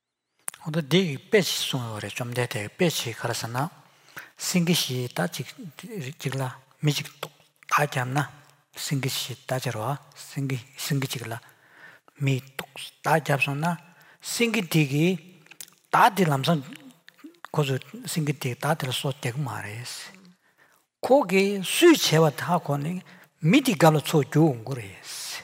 디 배치 송어래 좀 되대 배치 가라서나 싱기시 따직라 미직도 따잡나 싱기시 따저와 싱기직라 미뚝 따잡서나 싱기디기 따딜람선 고저 싱기디 따딜 소tek 말레스 고기 수체와 타고니 미디갈로 초주 거레스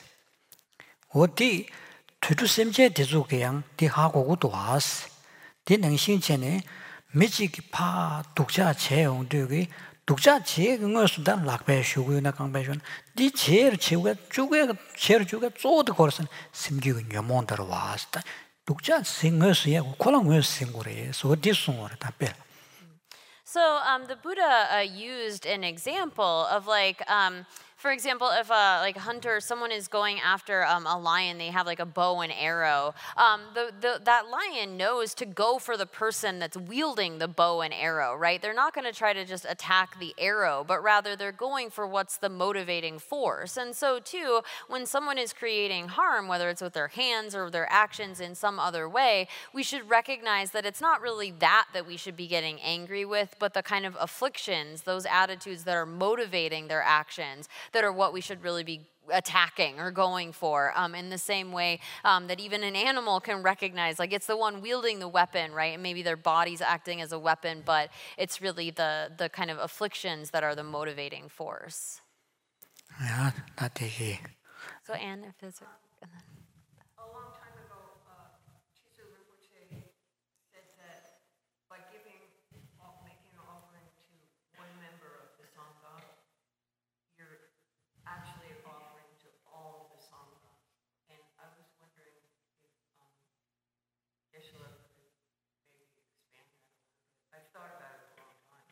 어디 투두sem제 대조개양 디하고고도 와스 디능신체네 미지기 파 독자 제용되기 독자 제응을 수단 락배 쇼고나 강배션 디 제를 제가 주게 제를 주게 쪼도 거선 심기가 녀몬더로 와스다 독자 생어스야 콜랑을 생고래 소디 송어라 답변. So the Buddha used an example of like, for example, if like a hunter, someone is going after a lion, they have like a bow and arrow. That lion knows to go for the person that's wielding the bow and arrow, right? They're not going to try to just attack the arrow, but rather they're going for what's the motivating force. And so too, when someone is creating harm, whether it's with their hands or their actions in some other way, we should recognize that it's not really that we should be getting angry with, but the kind of afflictions, those attitudes that are motivating their actions, that are what we should really be attacking or going for, in the same way that even an animal can recognize, like it's the one wielding the weapon, right? And maybe their body's acting as a weapon, but it's really the kind of afflictions that are the motivating force. Yeah, that is. So Anne, if there's A long time ago, Chisu Rinpoche said that by making an offering to one member of the Sangha, you're actually offering to all of the Sangha. And I was wondering if Geshe-la could maybe expand that a little bit. I've thought about it a long time.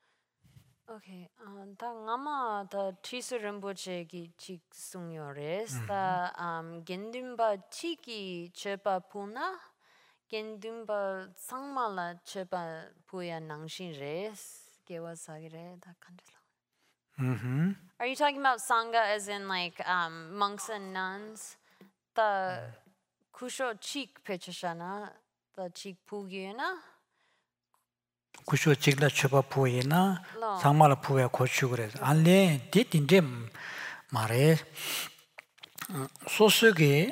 Okay, 다 ngama the Chisu Rinpoche ki chik sungyores da gendumba chiki chepa puna gendumba sangmala chepa puya nangshin res gewa sagire da kanjala. Are you talking about sangha as in like monks and nuns? The kusho chik pechashana, the chik pugiyana? 구쇼 직라 쳐봐 보이나 상말 부에 고추 그래서 안래 디딘데 말에 소속에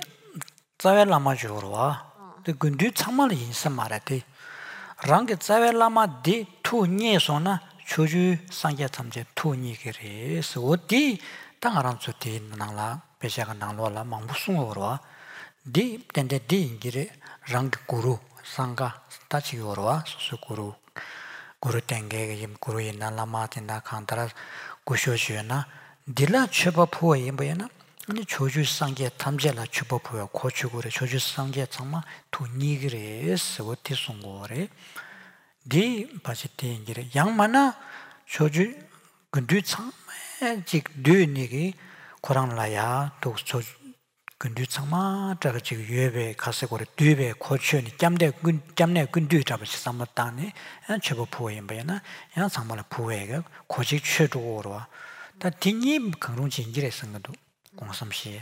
자벨라마주로와 그 근뒤 참말 인사 말했대 랑게 자벨라마 디 투니에서나 조주 상계 참제 투니 그래서 어디 땅아람 주티 나라 배샤가 나로라 망부숭어로와 디 텐데 디 기레 랑게 구루 상가 따치요로와 소속구루 Guru Tenge Yim Guru Yina Lama Tina Kantara Gushoshuna Dila Chuba Pua Yimbayana and Choju Sangye Tamjela Chuba Pua Kochugure Choju Sangye Tama to Nigres what is Sungore Di Pasiti Ingire Yang Mana Choju Gundu Magic Do Nigi Korang Laya to 근두 참마 저거 지금 유배 가서 거래 뒤배 고치니 짬내 근두 잡으시 삼았다네 저거 보이면은 야 정말 부회가 고직 최도로 다 뒤니 그런 진지를 쓴 것도 공삼시에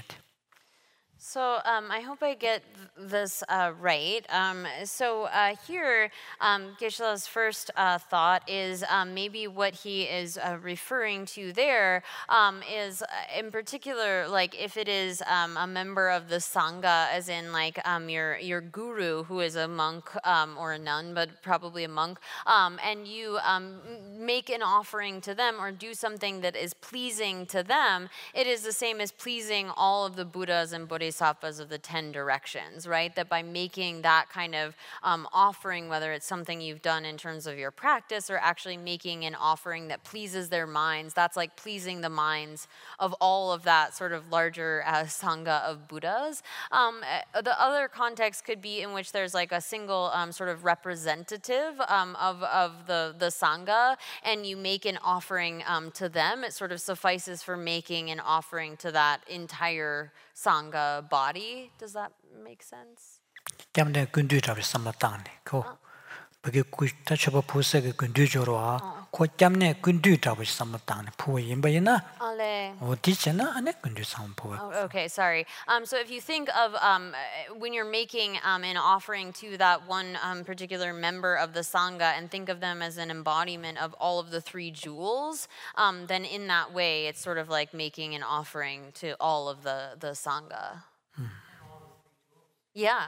So I hope I get this right. So here, Geshe-la's first thought is maybe what he is referring to there is in particular, like if it is a member of the Sangha, as in like your guru who is a monk or a nun, but probably a monk, and you make an offering to them or do something that is pleasing to them, it is the same as pleasing all of the Buddhas and Bodhisattvas of the 10 directions, right? That by making that kind of offering, whether it's something you've done in terms of your practice or actually making an offering that pleases their minds, that's like pleasing the minds of all of that sort of larger Sangha of Buddhas. The other context could be in which there's like a single sort of representative of the Sangha, and you make an offering to them. It sort of suffices for making an offering to that entire Sangha body. Does that make sense? 때문에 근두 잡으시 삼았다네 그 그게 구타 쳐봐 보세게 근두 줘라 그 때문에 근두 잡으시 삼았다네 보이면이나 어디잖아 안에 근두 삼 보여. Okay, sorry. So if you think of when you're making an offering to that one particular member of the Sangha and think of them as an embodiment of all of the 3 jewels, then in that way it's sort of like making an offering to all of the Sangha. Yeah.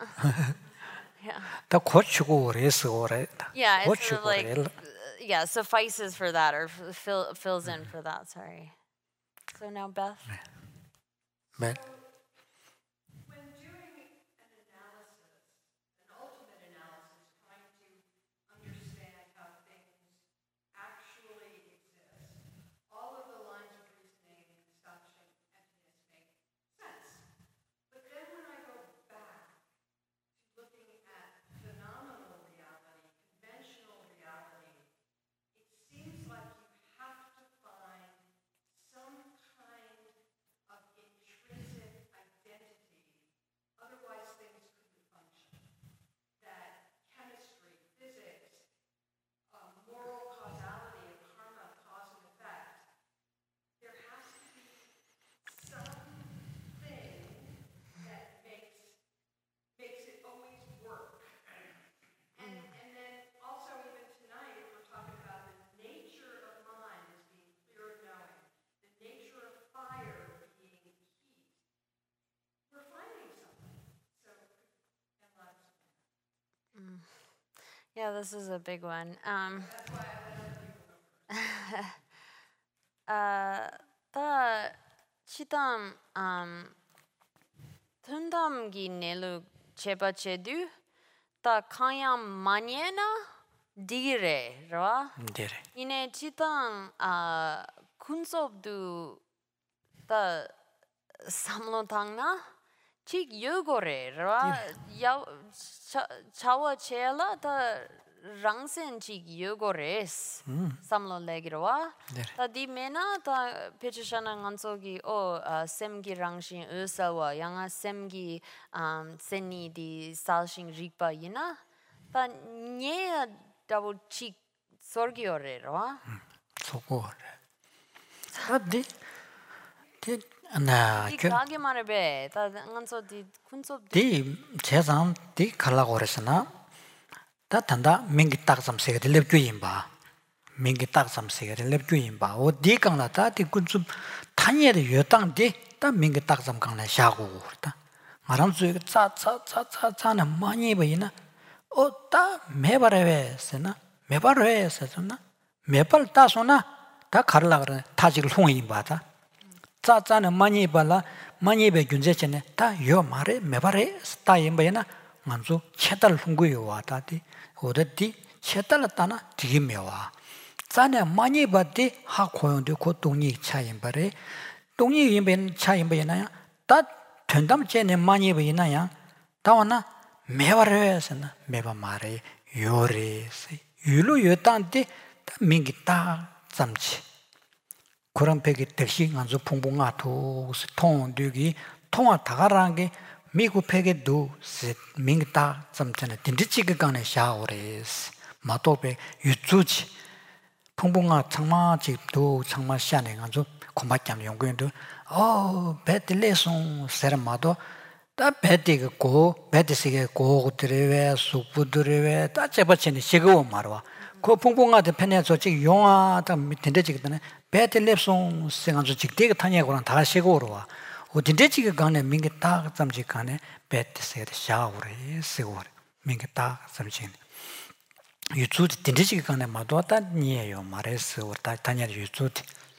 Yeah. 다 고치고 그래서 그래. Yeah, it's sort of like suffices for that or fills in for that. Sorry. So now Beth. 네. When doing an analysis, an ultimate analysis, trying to understand how things actually exist, all of the lines of reasoning, assumption, emptiness make sense. But then when I go back to looking at phenomenal reality, conventional reality, it seems like you have to find some kind of intrinsic identity, otherwise things couldn't function. That chemistry, physics, moral causality of karma, cause and effect, there has to be something that makes it always work. And then also even tonight we're talking about the nature of mind as being clear of knowing, the nature of fire being heat. We're finding something. So and lots of Yeah, this is a big one. that's why I 다 치담 튼담기 내루 제바체두 다 카양 마니에나 디레 라 네. 이네 치담 군섭두 다 삼론탕나 직 요고레 라 차와 체라 다 랑센 직 요고레스 삼론 레기로와 네. 다 디메나 다 페치샤나 간소기 오 셈기 랑신 의사와 양아 셈기 세니 디 살신 리파 이나 다 녜 다보 직 소르기오레로와 소고래. 어디? 나 이 가게 말베 다 간소 디 군소 디 재산 디 갈라고 그랬으나 다 단다 민기 딱 삼세가 랩주임 봐. 민기 딱 삼세가 랩주임 봐. 어디 강나다 디 군좀 탄예의 여당디 다 민기 딱 삼강나 샤고 그랬다. 말한 수에 짜는 많이 보이나 어따 매발해서나 매발해서나 매발 따서나 다 갈라 그래. 타지를 홍이 봐다. 짜는 많이 발라 많이 배 균제전에 다요 말에 매발해 스타임 봐이나 만주 체달 홍구요 와다디 어디 체달 따나 디메와 짜네 많이 받디 하고용도 고동이 차임 바래 동이 임ben 차임 바이나야 다 된담 째네 많이 바이나야 다와나 매발해서나 매바 말에 요리스 유로 요딴데 다 민기 딱 잠치 그런 백이 대시 안주 풍부하고 통되기 통화 다가라는 게 미국 폐게도 민다 점전에 딘디치가 간에 샤오레스 마토베 유주지 풍봉아 창마집도 창마 시안에 가지고 고맙게 연구인도 베틀레송 세르마도 다 베디고 베디시게 고들에 수부들에 다 제버치니 시고 말와 그 풍봉아한테 편에 저기 용화다 딘디치거든요 베틀레송 생각도 직대가 타냐고랑 다 시고로 와 어딘데지가 간에 민게 딱 잠지 간에 베트세드 샤오레 세고레 민게 딱 잠지 유튜브 딘데지가 간에 마도다 니에요 말해서 왔다 다냐 유튜브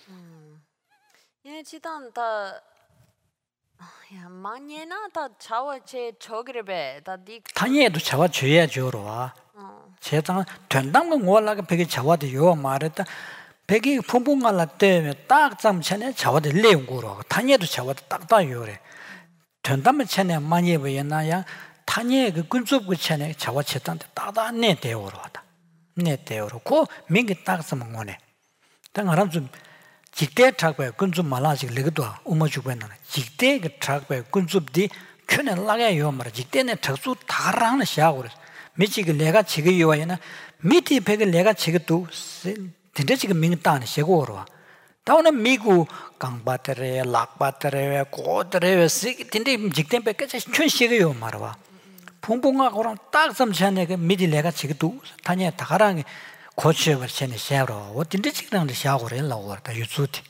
예 지단 다 야, 마녀나 다 자와체 저기르베 다디 다니에도 자와 줘야 줘로와 제가 된다면 뭐라고 베게 자와도 요 말했다 베기 풍풍갈라 때문에 딱 잠천에 자와도 레용고로 다니에도 자와도 딱딱 요래 된다면 천에 많이 보이나야 다니에 그 근접 그 천에 자와 쳤던데 딱딱 내 대오로 하다 내 대오로 고 민기 딱 쓰면 거네 당하람 좀 직대 작배 근접 말아지 레거도 우마 주변나 직대 그 작배 근접디 큰에 나게 요 말아 직대네 특수 다랑은 시하고 미치게 내가 지금 요에는 미티 베게 내가 지금도 근데 지금 민다는 시고로 다오는 미국 강바트레 락바트레 고드레 시 근데 직된 뺏겨서 춘시게요 말아 풍풍하고랑 딱 섬찬에 그 미디 내가 지금도 다니에 다가랑 고치어 버치네 샤로 어딘데 지금 샤고를 나오다 유수티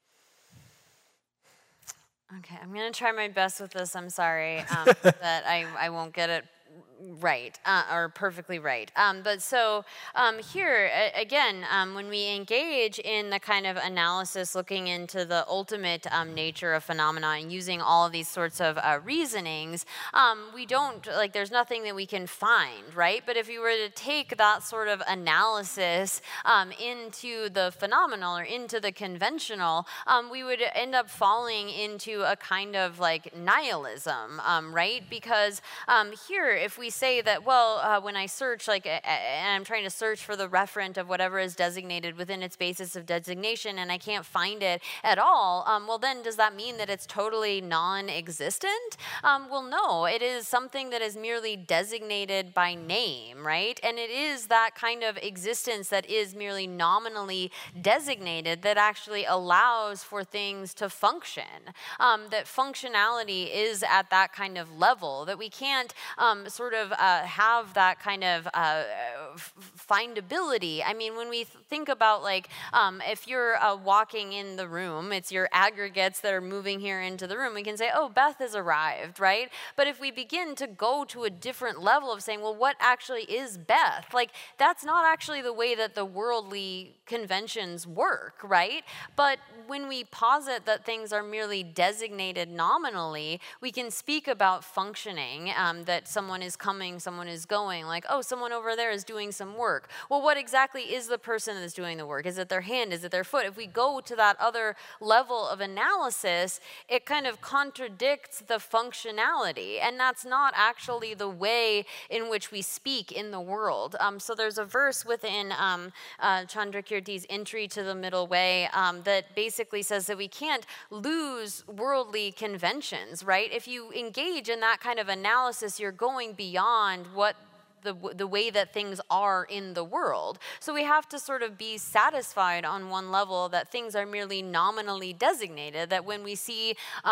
Okay, I'm going to try my best with this. I'm sorry that I won't get it right or perfectly right. But so here, again, when we engage in the kind of analysis looking into the ultimate nature of phenomena and using all of these sorts of reasonings, we don't, like, there's nothing that we can find, right? But if you were to take that sort of analysis into the phenomenal or into the conventional, we would end up falling into a kind of like nihilism, right? Because here, if we say that, well, when I search, like, and I'm trying to search for the referent of whatever is designated within its basis of designation, and I can't find it at all, well, then does that mean that it's totally non-existent? Well, no, it is something that is merely designated by name, right? And it is that kind of existence that is merely nominally designated that actually allows for things to function. That functionality is at that kind of level, that we can't sort of have that kind of findability. I mean, when we think about, like, if you're walking in the room, it's your aggregates that are moving here into the room, we can say, oh, Beth has arrived, right? But if we begin to go to a different level of saying, well, what actually is Beth? Like, that's not actually the way that the worldly conventions work, right? But when we posit that things are merely designated nominally, we can speak about functioning, that someone is coming, someone is going, like, oh, someone over there is doing some work. Well, what exactly is the person that's doing the work? Is it their hand? Is it their foot? If we go to that other level of analysis, it kind of contradicts the functionality, and that's not actually the way in which we speak in the world. So there's a verse within Chandrakirti's Entry to the Middle Way that basically says that we can't lose worldly conventions, right? If you engage in that kind of analysis, you're going beyond what the way that things are in the world. So we have to sort of be satisfied on one level that things are merely nominally designated, that when we see,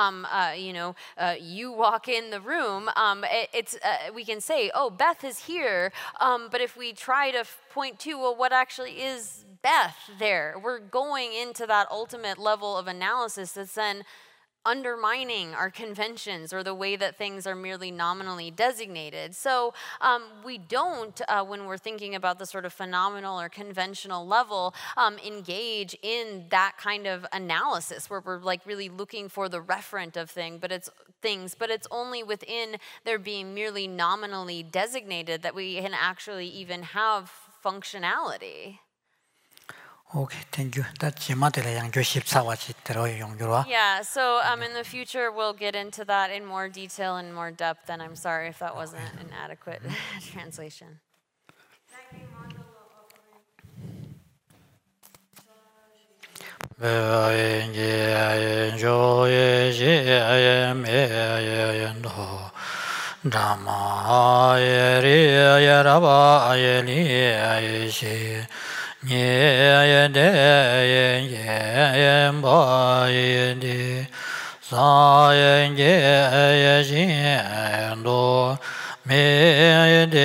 you walk in the room, we can say, oh, Beth is here, but if we try to point to, well, what actually is Beth there? We're going into that ultimate level of analysis that's then undermining our conventions or the way that things are merely nominally designated. So we don't, when we're thinking about the sort of phenomenal or conventional level, engage in that kind of analysis where we're like really looking for the referent of things, but it's only within there being merely nominally designated that we can actually even have functionality. Okay, thank you. That's your Yeah, so in the future we'll get into that in more detail and more depth, and I'm sorry if that wasn't an adequate translation. Thank you. Dhamma yeri yaraba yeli yeshi nye de ye ba ye sa ye ye do me